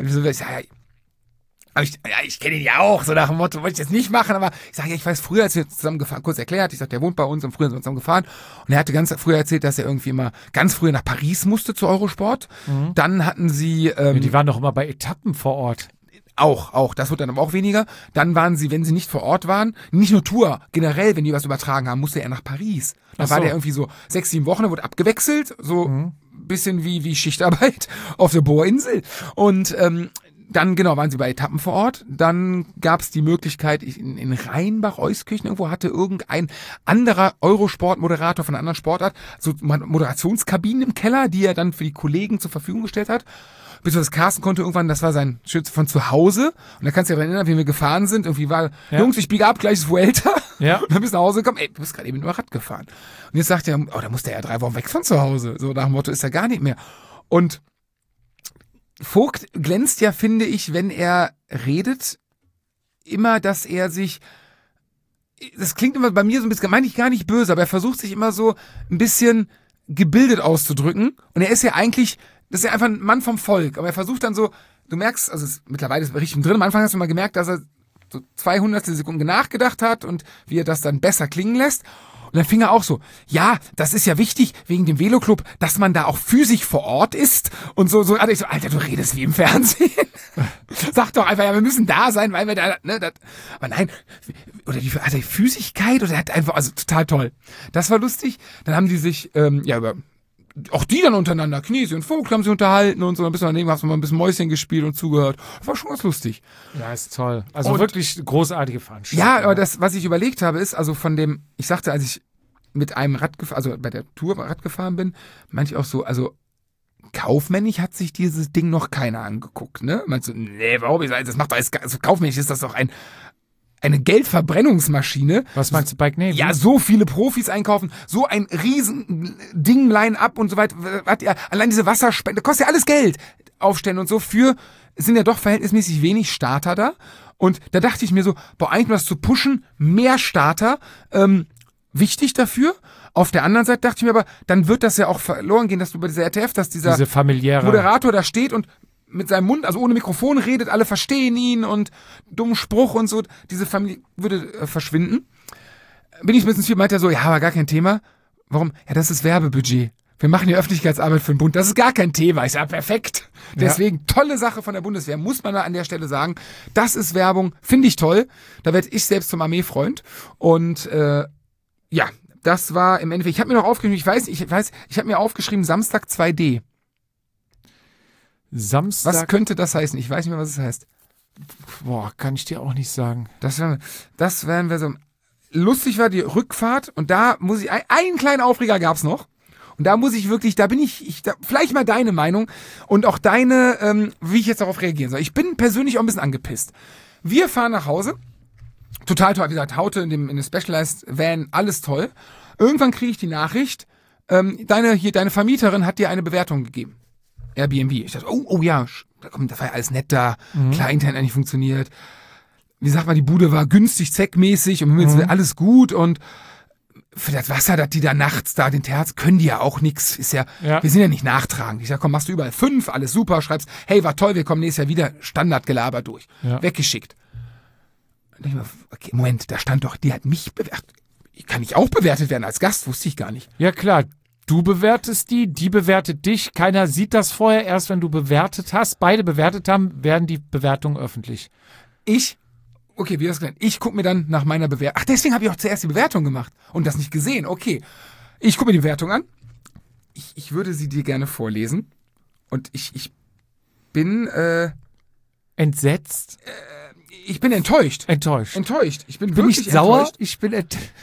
Ich kenne ihn ja auch, so nach dem Motto, wollte ich das nicht machen, aber ich sage, ich weiß, früher, als wir zusammen gefahren, kurz erklärt, ich sag, der wohnt bei uns und früher sind wir zusammen gefahren und er hatte ganz früher erzählt, dass er irgendwie immer ganz früher nach Paris musste zu Eurosport. Mhm. Dann hatten sie... die waren doch immer bei Etappen vor Ort. Auch, das wird dann aber auch weniger. Dann waren sie, wenn sie nicht vor Ort waren, nicht nur Tour, generell, wenn die was übertragen haben, musste er nach Paris. Da war der irgendwie so 6-7 Wochen, da wurde abgewechselt, so bisschen wie Schichtarbeit auf der Bohrinsel. Und dann, genau, waren sie bei Etappen vor Ort. Dann gab es die Möglichkeit, in Rheinbach-Euskirchen irgendwo hatte irgendein anderer Eurosport-Moderator von einer anderen Sportart so Moderationskabinen im Keller, die er dann für die Kollegen zur Verfügung gestellt hat. Beziehungsweise Carsten konnte irgendwann, das war sein Schütze von zu Hause. Und da kannst du dich erinnern, wie wir gefahren sind. Irgendwie war, Jungs, ich biege ab, gleich ist Vuelta. Ja. Und dann bist du nach Hause gekommen, du bist gerade eben nur Rad gefahren. Und jetzt sagt er, da muss der ja 3 Wochen weg von zu Hause. So nach dem Motto ist er gar nicht mehr. Und Vogt glänzt ja, finde ich, wenn er redet, immer, dass er sich, das klingt immer bei mir so ein bisschen, meine ich gar nicht böse, aber er versucht sich immer so ein bisschen gebildet auszudrücken. Und er ist ja eigentlich, das ist ja einfach ein Mann vom Volk. Aber er versucht dann so, du merkst, also mittlerweile ist er richtig drin, am Anfang hast du mal gemerkt, dass er so 200 Sekunden nachgedacht hat und wie er das dann besser klingen lässt. Und dann fing er auch so, ja, das ist ja wichtig wegen dem Veloclub, dass man da auch physisch vor Ort ist. Und so, ich so, Alter, du redest wie im Fernsehen. Sag doch einfach, ja, wir müssen da sein, weil wir da, ne, das, aber nein, oder hat er Physigkeit oder er hat einfach, also total toll. Das war lustig. Dann haben die sich, über, auch die dann untereinander, Knesi und Vogt haben sich unterhalten und so, ein bisschen daneben hast du mal ein bisschen Mäuschen gespielt und zugehört. Das war schon ganz lustig. Ja, ist toll. Also und wirklich großartige Veranstaltung. Ja, aber das, was ich überlegt habe, ist, also von dem, ich sagte, als ich mit einem also bei der Tour Rad gefahren bin, meinte ich auch so, also kaufmännisch hat sich dieses Ding noch keiner angeguckt, ne? Meinst du, nee, warum? Das macht doch alles, also kaufmännisch ist das doch eine Geldverbrennungsmaschine. Was meinst du, Bike Navy? Ja, so viele Profis einkaufen, so ein riesen Ding, Line-up und so weiter. Allein diese Wasserspende, kostet ja alles Geld. Aufstellen und so sind ja doch verhältnismäßig wenig Starter da. Und da dachte ich mir so, eigentlich um das zu pushen, mehr Starter, wichtig dafür. Auf der anderen Seite dachte ich mir aber, dann wird das ja auch verloren gehen, dass du bei dieser RTF, dass dieser Diese familiäre Moderator da steht und mit seinem Mund, also ohne Mikrofon redet, alle verstehen ihn und dummen Spruch und so, diese Familie würde verschwinden. Bin ich ein bisschen viel, meint er so, ja, aber gar kein Thema. Warum? Ja, das ist Werbebudget. Wir machen ja Öffentlichkeitsarbeit für den Bund. Das ist gar kein Thema. Ich sage, perfekt. Deswegen tolle Sache von der Bundeswehr, muss man da an der Stelle sagen. Das ist Werbung, finde ich toll. Da werde ich selbst zum Armeefreund. Und ja, das war im Endeffekt, ich habe mir noch aufgeschrieben, ich habe mir aufgeschrieben, Samstag 2D. Samstag. Was könnte das heißen? Ich weiß nicht mehr, was es heißt. Boah, kann ich dir auch nicht sagen. Das wären wir so. Lustig war die Rückfahrt und da muss ich, einen kleinen Aufreger gab's noch. Und da muss ich wirklich, vielleicht mal deine Meinung und auch deine, wie ich jetzt darauf reagieren soll. Ich bin persönlich auch ein bisschen angepisst. Wir fahren nach Hause. Total toll, wie gesagt, Haute in dem Specialized Van, alles toll. Irgendwann kriege ich die Nachricht, deine Vermieterin hat dir eine Bewertung gegeben. Airbnb. Ich dachte, oh ja, das war ja alles nett da, klar, Internet hat nicht funktioniert. Wie sagt man, die Bude war günstig, zweckmäßig und alles gut und für das Wasser, das die da nachts da den Terz, können die ja auch nix. Wir sind ja nicht nachtragend. Ich sag, komm, machst du überall 5, alles super, schreibst, hey, war toll, wir kommen nächstes Jahr wieder, Standardgelaber durch. Ja. Weggeschickt. Und ich mir, okay, Moment, da stand doch, die hat mich bewertet. Kann ich auch bewertet werden als Gast? Wusste ich gar nicht. Ja, klar. Du bewertest die bewertet dich. Keiner sieht das vorher. Erst wenn du bewertet hast, beide bewertet haben, werden die Bewertungen öffentlich. Okay, wie das gelernt? Ich gucke mir dann nach meiner Bewertung. Ach, deswegen habe ich auch zuerst die Bewertung gemacht und das nicht gesehen. Okay. Ich gucke mir die Bewertung an. Ich würde sie dir gerne vorlesen. Und ich bin entsetzt. Ich bin enttäuscht. Enttäuscht. Ich bin wirklich nicht sauer. Enttäuscht. Ich bin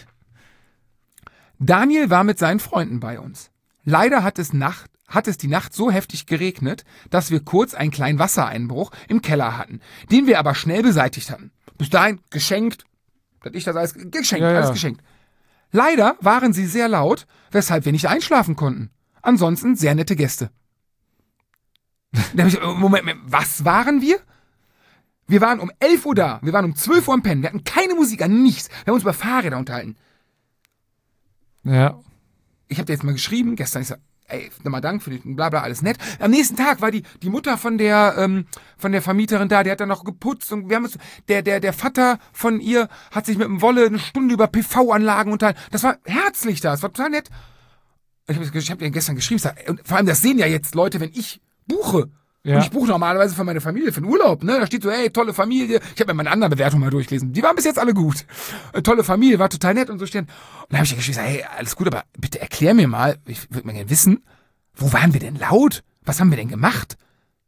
Daniel war mit seinen Freunden bei uns. Leider hat es die Nacht so heftig geregnet, dass wir kurz einen kleinen Wassereinbruch im Keller hatten, den wir aber schnell beseitigt hatten. Bis dahin geschenkt. Alles geschenkt. Leider waren sie sehr laut, weshalb wir nicht einschlafen konnten. Ansonsten sehr nette Gäste. Moment, was waren wir? Wir waren um 11 Uhr da. Wir waren um 12 Uhr am Pennen. Wir hatten keine Musik an, nichts. Wir haben uns über Fahrräder unterhalten. Ja. Ich habe dir jetzt mal geschrieben, gestern, ich sag, ey, nochmal Dank für den Blabla, alles nett. Am nächsten Tag war die Mutter von der Vermieterin da, die hat dann noch geputzt und wir haben uns, der Vater von ihr hat sich mit dem Wolle eine Stunde über PV-Anlagen unterhalten. Das war herzlich da, das war total nett. Ich hab dir gestern geschrieben, und vor allem das sehen ja jetzt Leute, wenn ich buche. Ja. Und ich buche normalerweise für meine Familie, für den Urlaub, ne? Da steht so, hey, tolle Familie. Ich habe mir meine anderen Bewertungen mal durchgelesen. Die waren bis jetzt alle gut. Tolle Familie, war total nett und so stehen. Und dann habe ich dir geschrieben, hey, alles gut, aber bitte erklär mir mal, ich würde mal gerne wissen, wo waren wir denn laut? Was haben wir denn gemacht?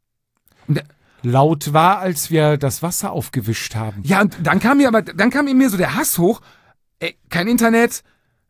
Laut war, als wir das Wasser aufgewischt haben. Ja, und dann kam mir so der Hass hoch. Ey, kein Internet,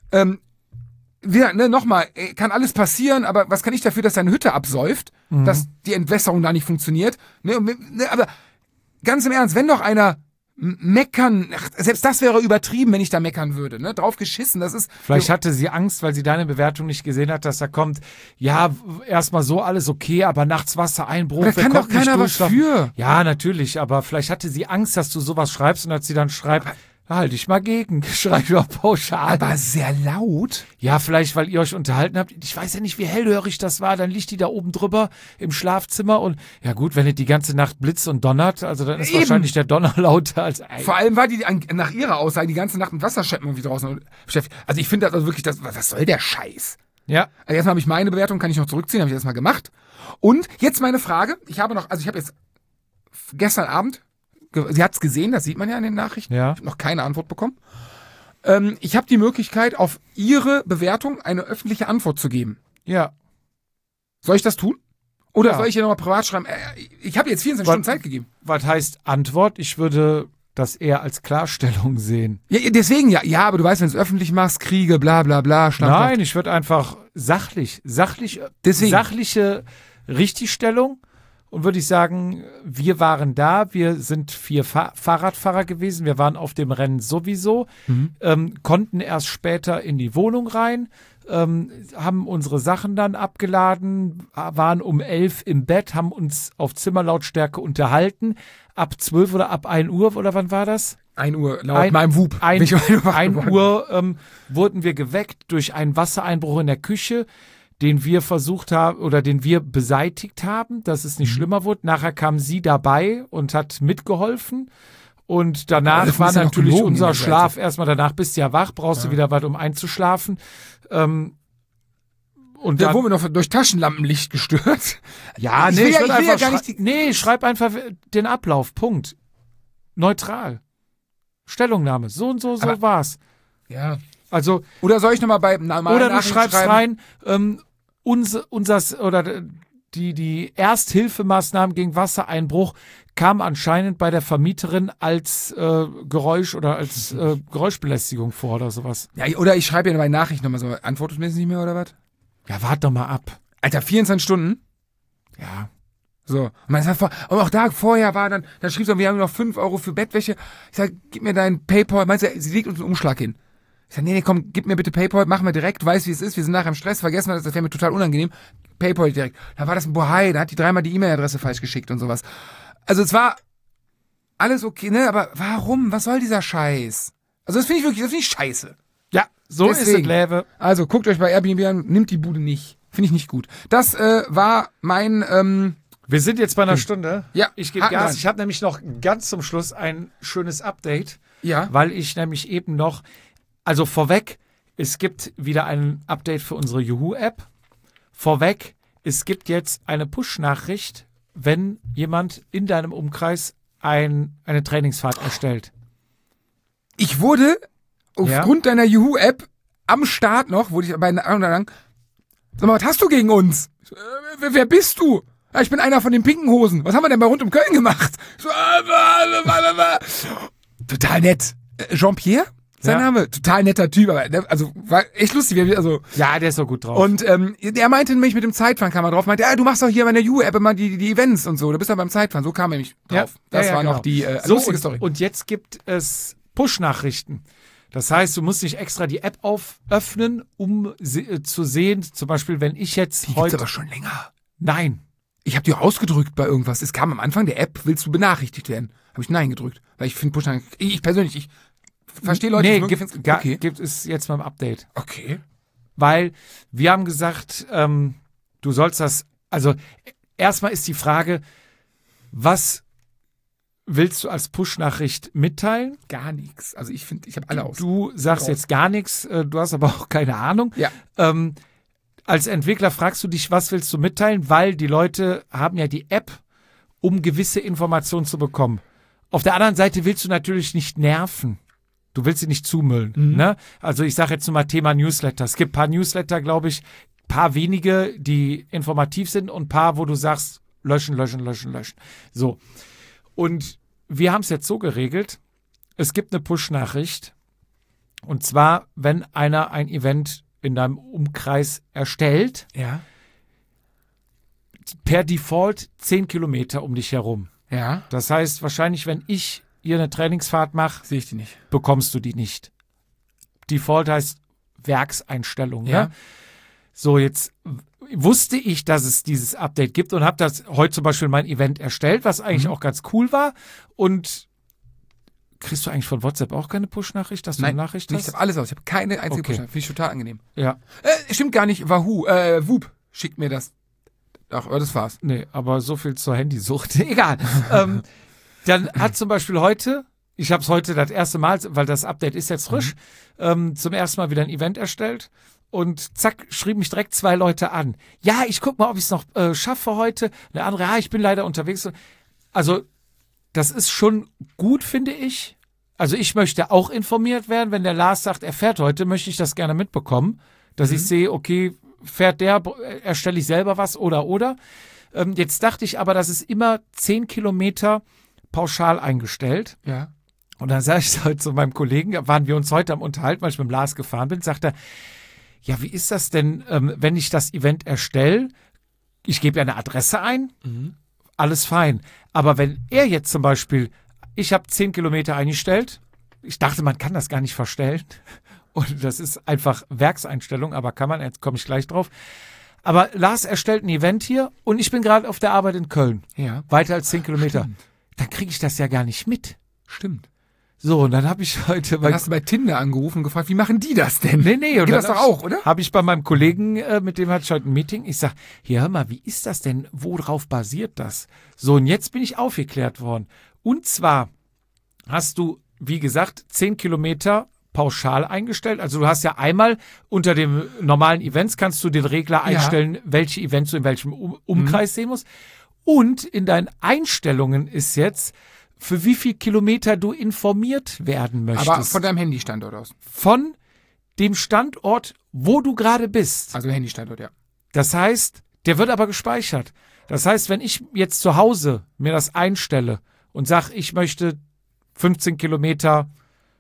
nochmal, kann alles passieren, aber was kann ich dafür, dass deine Hütte absäuft, dass die Entwässerung da nicht funktioniert? Aber ganz im Ernst, wenn doch einer meckern, selbst das wäre übertrieben, wenn ich da meckern würde, ne? Drauf geschissen, das ist... Vielleicht hatte sie Angst, weil sie deine Bewertung nicht gesehen hat, dass da kommt, ja, erstmal so alles okay, aber nachts Wassereinbruch. Da kann doch keiner was für. Ja, natürlich, aber vielleicht hatte sie Angst, dass du sowas schreibst und dass sie dann schreibt... Halt dich mal gegen, schreib doch pauschal. Aber sehr laut? Ja, vielleicht, weil ihr euch unterhalten habt. Ich weiß ja nicht, wie hellhörig das war. Dann liegt die da oben drüber im Schlafzimmer und ja gut, wenn es die ganze Nacht blitzt und donnert, also dann ist wahrscheinlich der Donner lauter als... Vor allem war die nach ihrer Aussage die ganze Nacht mit Wasserscheppen irgendwie draußen beschäftigt. Also ich finde das also wirklich, was soll der Scheiß? Ja. Also erstmal habe ich meine Bewertung, kann ich noch zurückziehen, habe ich erstmal gemacht. Und jetzt meine Frage, ich habe jetzt gestern Abend, sie hat es gesehen, das sieht man ja in den Nachrichten. Ja. Ich habe noch keine Antwort bekommen. Ich habe die Möglichkeit, auf ihre Bewertung eine öffentliche Antwort zu geben. Ja. Soll ich das tun? Oder soll ich ihr nochmal privat schreiben? Ich habe jetzt 24 Stunden Zeit gegeben. Was heißt Antwort? Ich würde das eher als Klarstellung sehen. Ja, deswegen ja. Ja, aber du weißt, wenn du es öffentlich machst, Kriege, bla bla bla. Nein, ich würde einfach sachliche Richtigstellung. Und würde ich sagen, wir waren da, wir sind 4 Fahrradfahrer gewesen, wir waren auf dem Rennen sowieso, konnten erst später in die Wohnung rein, haben unsere Sachen dann abgeladen, waren um 11 im Bett, haben uns auf Zimmerlautstärke unterhalten, ab 12 oder ab 1 Uhr, oder wann war das? 1 Uhr laut meinem Wub. Bin ich um 1 Uhr wach 1 geworden. Uhr wurden wir geweckt durch einen Wassereinbruch in der Küche, den wir versucht haben oder den wir beseitigt haben, dass es nicht schlimmer wurde. Nachher kam sie dabei und hat mitgeholfen. Und danach das war ist ja noch natürlich gelogen, unser die Seite. Schlaf erstmal, danach bist du ja wach, brauchst du wieder was, um einzuschlafen. Und Da dann, wurden wir noch durch Taschenlampenlicht gestört. ja, Ich nee, will ja- würd ich will ja einfach gar nicht die- nee, schreib einfach den Ablauf, Punkt. Neutral. Stellungnahme, so und so Aber- war's. Ja. Also, Oder soll ich nochmal bei normalen oder du Nachrichten schreibst schreiben? rein, die Ersthilfemaßnahmen gegen Wassereinbruch kam anscheinend bei der Vermieterin als Geräusch oder als Geräuschbelästigung vor oder sowas. Ja, oder ich schreibe ja bei Nachrichten nochmal so, antwortet mir jetzt nicht mehr oder was? Ja, wart doch mal ab. Alter, 24 Stunden? Ja. So. Und man sagt, und auch da vorher war dann schrieb sie, wir haben noch 5 Euro für Bettwäsche. Ich sag, gib mir dein PayPal. Meinst du, sie legt uns einen Umschlag hin. Ich sag, nee, komm, gib mir bitte PayPal, machen wir direkt, weiß wie es ist, wir sind nachher im Stress, vergessen wir das wäre mir total unangenehm. PayPal direkt. Da war das ein Bohai, da hat die dreimal die E-Mail-Adresse falsch geschickt und sowas. Also es war alles okay, ne, aber warum? Was soll dieser Scheiß? Also das finde ich scheiße. Ja, so ist es, Deswegen. Läve. Also guckt euch bei Airbnb an, nimmt die Bude nicht. Finde ich nicht gut. Das war mein, Wir sind jetzt bei einer Stunde. Ja, Ich gebe Haken Gas. dran. Ich habe nämlich noch ganz zum Schluss ein schönes Update, ja, weil ich nämlich eben noch, also vorweg, es gibt wieder ein Update für unsere Juhu-App. Vorweg, es gibt jetzt eine Push-Nachricht, wenn jemand in deinem Umkreis eine Trainingsfahrt erstellt. ich wurde Ja. aufgrund deiner Juhu-App am Start noch, wurde ich bei einer lang, sag mal, was hast du gegen uns? Ich so, wer bist du? Ja, ich bin einer von den pinken Hosen. Was haben wir denn bei rund um Köln gemacht? Ich so, total nett. Jean-Pierre? Sein Ja. Name? Total netter Typ, aber also war echt lustig. Also Ja, der ist doch gut drauf. und der meinte nämlich mit dem Zeitfahren kam er drauf, meinte, du machst doch hier bei der Juhu-App immer die Events und so, du bist doch beim Zeitfahren. So kam er nämlich drauf. Das war genau. noch die so, lustige und, Story. Und jetzt gibt es Push-Nachrichten. Das heißt, du musst nicht extra die App öffnen, um zu sehen, zum Beispiel, wenn ich jetzt Die gibt's heute... aber schon länger. Nein. Ich habe die ausgedrückt bei irgendwas. Es kam am Anfang der App, willst du benachrichtigt werden? Habe ich Nein gedrückt. Weil ich finde Push-Nachrichten, ich persönlich, ich verstehe Leute, Nee, die wirklich gibt, okay. gibt es jetzt beim Update. Okay. Weil wir haben gesagt, du sollst das, also erstmal ist die Frage, was willst du als Push-Nachricht mitteilen? Gar nichts. Also ich finde, ich habe alle aus. Du sagst Raus. jetzt gar nichts, du hast aber auch keine Ahnung. Ja. Als Entwickler fragst du dich, was willst du mitteilen? Weil die Leute haben ja die App, um gewisse Informationen zu bekommen. Auf der anderen Seite willst du natürlich nicht nerven. Du willst sie nicht zumüllen. Ne? Also ich sage jetzt nur mal Thema Newsletter. Es gibt ein paar Newsletter, glaube ich, paar wenige, die informativ sind und ein paar, wo du sagst, löschen. So. Und wir haben es jetzt so geregelt, es gibt eine Push-Nachricht. Und zwar, wenn einer ein Event in deinem Umkreis erstellt, Ja. per Default 10 Kilometer um dich herum. Ja. Das heißt, wahrscheinlich, wenn ich hier eine Trainingsfahrt mache, Sehe ich die nicht. bekommst du die nicht. Default heißt Werkseinstellung. Ja. Ne? So, jetzt wusste ich, dass es dieses Update gibt und habe das heute zum Beispiel mein Event erstellt, was eigentlich auch ganz cool war. Und kriegst du eigentlich von WhatsApp auch keine Push-Nachricht, dass du eine Nachricht Ich hast? habe alles aus. Ich habe keine einzige Okay. Push-Nachricht. Finde ich total angenehm. Ja, Stimmt gar nicht. Whoop schickt mir das. Ach, aber das war's. nee, aber so viel zur Handysucht. Egal. Dann hat zum Beispiel heute, ich habe es heute das erste Mal, weil das Update ist jetzt frisch, zum ersten Mal wieder ein Event erstellt. Und zack, schrieben mich direkt 2 Leute an. Ja, ich guck mal, ob ich es noch schaffe heute. Der andere, ja, ich bin leider unterwegs. Also, das ist schon gut, finde ich. Also, ich möchte auch informiert werden. Wenn der Lars sagt, er fährt heute, möchte ich das gerne mitbekommen. Dass ich sehe, okay, fährt der, erstelle ich selber was oder. Jetzt dachte ich aber, das ist immer 10 Kilometer pauschal eingestellt. Ja. Und dann sage ich halt zu meinem Kollegen, waren wir uns heute am Unterhalten, weil ich mit dem Lars gefahren bin, sagt er, ja, wie ist das denn, wenn ich das Event erstelle? Ich gebe ja eine Adresse ein, alles fein. Aber wenn er jetzt zum Beispiel, ich habe 10 Kilometer eingestellt, ich dachte, man kann das gar nicht verstellen. Und das ist einfach Werkseinstellung, aber kann man, jetzt komme ich gleich drauf. Aber Lars erstellt ein Event hier und ich bin gerade auf der Arbeit in Köln. Ja. Weiter als 10 Kilometer. Stimmt. Dann kriege ich das ja gar nicht mit. Stimmt. So, und dann habe ich heute... Dann hast du bei Tinder angerufen und gefragt, wie machen die das denn? Nee. Und geht das doch auch, oder? Habe ich bei meinem Kollegen, mit dem hatte ich heute ein Meeting, ich sag, hier, hör mal, wie ist das denn? Worauf basiert das? So, und jetzt bin ich aufgeklärt worden. Und zwar hast du, wie gesagt, 10 Kilometer pauschal eingestellt. Also du hast ja einmal unter den normalen Events kannst du den Regler einstellen, welche Events du in welchem Umkreis sehen musst. Und in deinen Einstellungen ist jetzt, für wie viel Kilometer du informiert werden möchtest. Aber von deinem Handystandort aus. Von dem Standort, wo du gerade bist. Also Handystandort, ja. Das heißt, der wird aber gespeichert. Das heißt, wenn ich jetzt zu Hause mir das einstelle und sage, ich möchte 15 Kilometer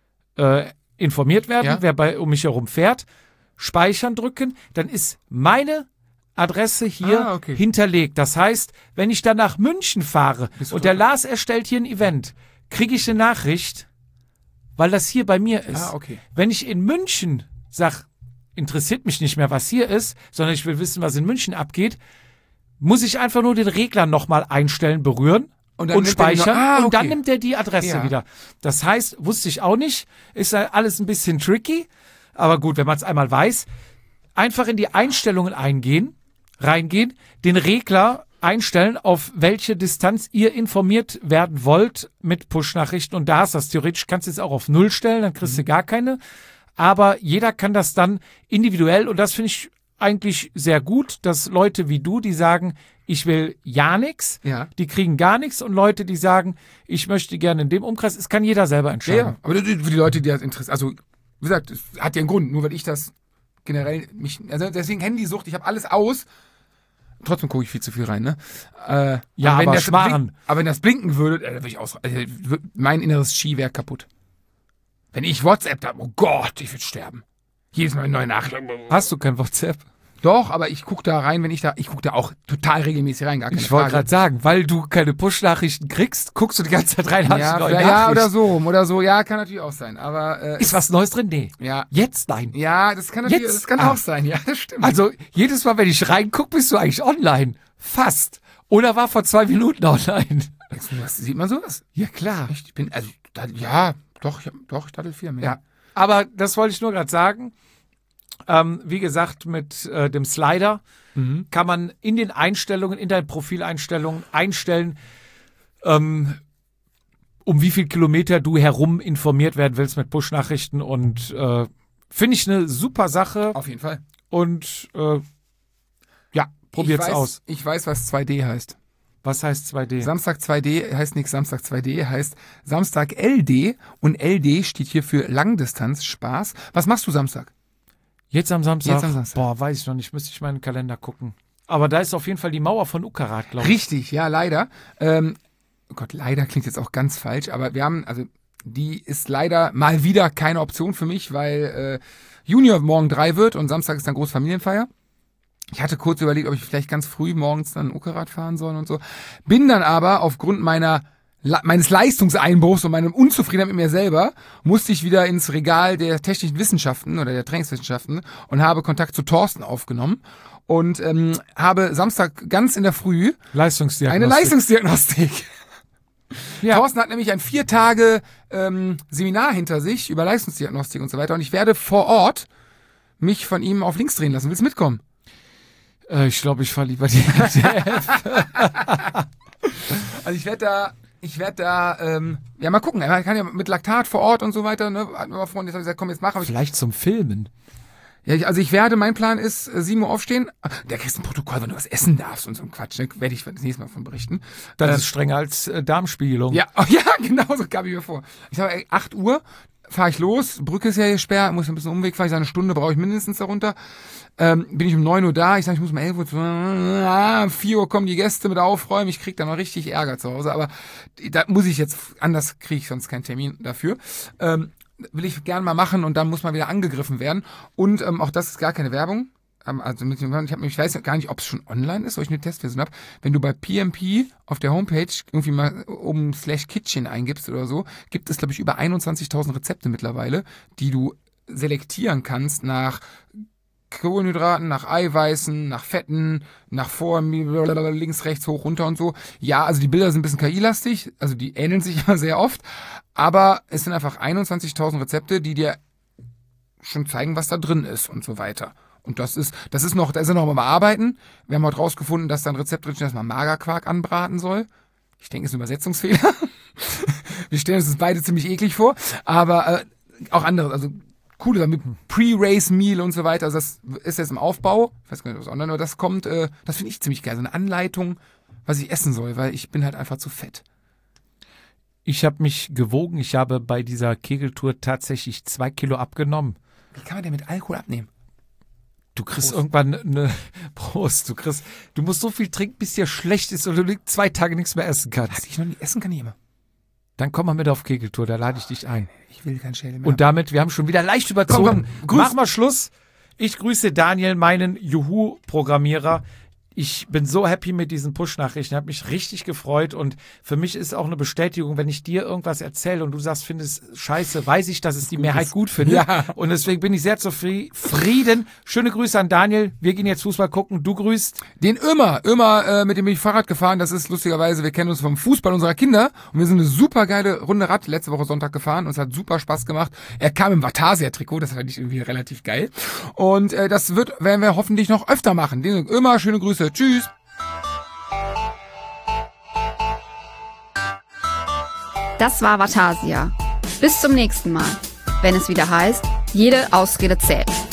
informiert werden, wer um mich herum fährt, speichern drücken, dann ist meine Adresse hier hinterlegt. Das heißt, wenn ich dann nach München fahre und der Lars erstellt hier ein Event, kriege ich eine Nachricht, weil das hier bei mir ist. Wenn ich in München sage, interessiert mich nicht mehr, was hier ist, sondern ich will wissen, was in München abgeht, muss ich einfach nur den Regler nochmal einstellen, berühren und speichern und dann nimmt er die Adresse wieder. Das heißt, wusste ich auch nicht, ist alles ein bisschen tricky, aber gut, wenn man es einmal weiß, einfach in die Einstellungen reingehen, den Regler einstellen, auf welche Distanz ihr informiert werden wollt mit Push-Nachrichten. Und da ist das theoretisch, kannst du es auch auf 0 stellen, dann kriegst du gar keine. Aber jeder kann das dann individuell, und das finde ich eigentlich sehr gut, dass Leute wie du, die sagen, ich will ja nichts, die kriegen gar nichts, und Leute, die sagen, ich möchte gerne in dem Umkreis, es kann jeder selber entscheiden. Ja, aber für die Leute, die das interessiert, also wie gesagt, es hat ja einen Grund, nur weil ich das generell also deswegen Handysucht, ich habe alles aus. Trotzdem gucke ich viel zu viel rein, ne? Ja, aber Schmarrn. Aber wenn das blinken würde, würde ich mein inneres Chi wäre kaputt. Wenn ich WhatsApp da, oh Gott, ich würde sterben. Jedes Mal eine neue Nachricht. Hast du kein WhatsApp? Doch, aber ich gucke da rein, ich gucke da auch total regelmäßig rein, gar keine Frage. Ich wollte gerade sagen, weil du keine Push-Nachrichten kriegst, guckst du die ganze Zeit rein, ja, oder so, ja, kann natürlich auch sein, aber... ist was Neues drin? Nee. Ja. Jetzt nein. Ja, das kann natürlich, das kann auch sein, ja, das stimmt. Also, jedes Mal, wenn ich reingucke, bist du eigentlich online. Fast. Oder war vor 2 Minuten online. Sieht man sowas? Ja, klar. Ich bin, also, ich dachte 4 mehr. Ja, aber das wollte ich nur gerade sagen. Wie gesagt, mit dem Slider kann man in den Einstellungen, in deinen Profileinstellungen einstellen, um wie viel Kilometer du herum informiert werden willst mit Push-Nachrichten, und finde ich eine super Sache. Auf jeden Fall. Und probiert's aus. Ich weiß, was 2D heißt. Was heißt 2D? Samstag 2D heißt nichts Samstag 2D, heißt Samstag LD, und LD steht hier für Langdistanz, Spaß. Was machst du Samstag? Jetzt am Samstag? Boah, weiß ich noch nicht, müsste ich meinen Kalender gucken. Aber da ist auf jeden Fall die Mauer von Uckerrath, glaube ich. Richtig, ja, leider. Oh Gott, leider klingt jetzt auch ganz falsch, aber die ist leider mal wieder keine Option für mich, weil Junior morgen 3 wird und Samstag ist dann große Familienfeier. Ich hatte kurz überlegt, ob ich vielleicht ganz früh morgens dann Uckerrath fahren soll und so. Bin dann aber aufgrund meines Leistungseinbruchs und meinem Unzufriedenheit mit mir selber, musste ich wieder ins Regal der technischen Wissenschaften oder der Trainingswissenschaften und habe Kontakt zu Thorsten aufgenommen und habe Samstag ganz in der Früh eine Leistungsdiagnostik. Ja. Thorsten hat nämlich ein 4 Tage Seminar hinter sich über Leistungsdiagnostik und so weiter, und ich werde vor Ort mich von ihm auf links drehen lassen. Willst du mitkommen? Ich glaube, ich fahre lieber die ETF. Also ich werde da, mal gucken. Man kann ja mit Laktat vor Ort und so weiter, ne? Hatten wir mal vorhin, jetzt habe ich gesagt, komm, jetzt mach. Vielleicht zum Filmen. Ja, mein Plan ist, 7 Uhr aufstehen. Da kriegst du ein Protokoll, wenn du was essen darfst und so ein Quatsch. Ne? Werde ich das nächste Mal von berichten. Das ist strenger als Darmspiegelung. Ja, genau so gab ich mir vor. Ich sage, 8 Uhr fahre ich los. Brücke ist ja gesperrt, muss ein bisschen Umweg fahren. Ich sage, eine Stunde brauche ich mindestens darunter. Bin ich um 9 Uhr da. Ich sage, ich muss um 11 Uhr, 4 Uhr kommen die Gäste mit aufräumen. Ich krieg da noch richtig Ärger zu Hause. Aber da muss ich jetzt, anders kriege ich sonst keinen Termin dafür. Will ich gerne mal machen, und dann muss man wieder angegriffen werden. Und auch das ist gar keine Werbung. Also ich weiß gar nicht, ob es schon online ist, oder ich eine Testversion habe. Wenn du bei PMP auf der Homepage irgendwie mal oben /Kitchen eingibst oder so, gibt es, glaube ich, über 21.000 Rezepte mittlerweile, die du selektieren kannst nach Kohlenhydraten, nach Eiweißen, nach Fetten, nach vor, links, rechts, hoch, runter und so. Ja, also die Bilder sind ein bisschen KI-lastig, also die ähneln sich ja sehr oft, aber es sind einfach 21.000 Rezepte, die dir schon zeigen, was da drin ist und so weiter. Und da ist noch am Bearbeiten. Wir haben heute rausgefunden, dass da ein Rezept drin steht, dass man Magerquark anbraten soll. Ich denke, es ist ein Übersetzungsfehler. Wir stellen uns das beide ziemlich eklig vor, aber auch andere, also coole Sachen mit Pre-Race-Meal und so weiter. Also das ist jetzt im Aufbau. Ich weiß gar nicht, was online, aber das kommt, das finde ich ziemlich geil. So eine Anleitung, was ich essen soll, weil ich bin halt einfach zu fett. Ich habe mich gewogen. Ich habe bei dieser Kegeltour tatsächlich 2 Kilo abgenommen. Wie kann man denn mit Alkohol abnehmen? Du kriegst irgendwann eine Prost. Du musst so viel trinken, bis dir schlecht ist und du 2 Tage nichts mehr essen kannst. Ich noch nie essen kann ich immer. Dann komm mal mit auf Kegeltour, da lade ich dich ein. Ich will kein Schädel mehr. Und damit, wir haben schon wieder leicht überzogen. Komm, mach mal Schluss. Ich grüße Daniel, meinen Juhu-Programmierer. Ich bin so happy mit diesen Push-Nachrichten, habe mich richtig gefreut und für mich ist auch eine Bestätigung, wenn ich dir irgendwas erzähle und du sagst, findest scheiße, weiß ich, dass es die Mehrheit gut findet. Ja. Und deswegen bin ich sehr zufrieden. Schöne Grüße an Daniel. Wir gehen jetzt Fußball gucken. Du grüßt den immer, mit dem bin ich Fahrrad gefahren. Das ist lustigerweise, wir kennen uns vom Fußball unserer Kinder und wir sind eine super geile Runde Rad letzte Woche Sonntag gefahren und es hat super Spaß gemacht. Er kam im Vatasia-Trikot, das fand ich irgendwie relativ geil. Und das werden wir hoffentlich noch öfter machen. Den immer schöne Grüße. Tschüss. Das war Vatasia. Bis zum nächsten Mal, wenn es wieder heißt, jede Ausrede zählt.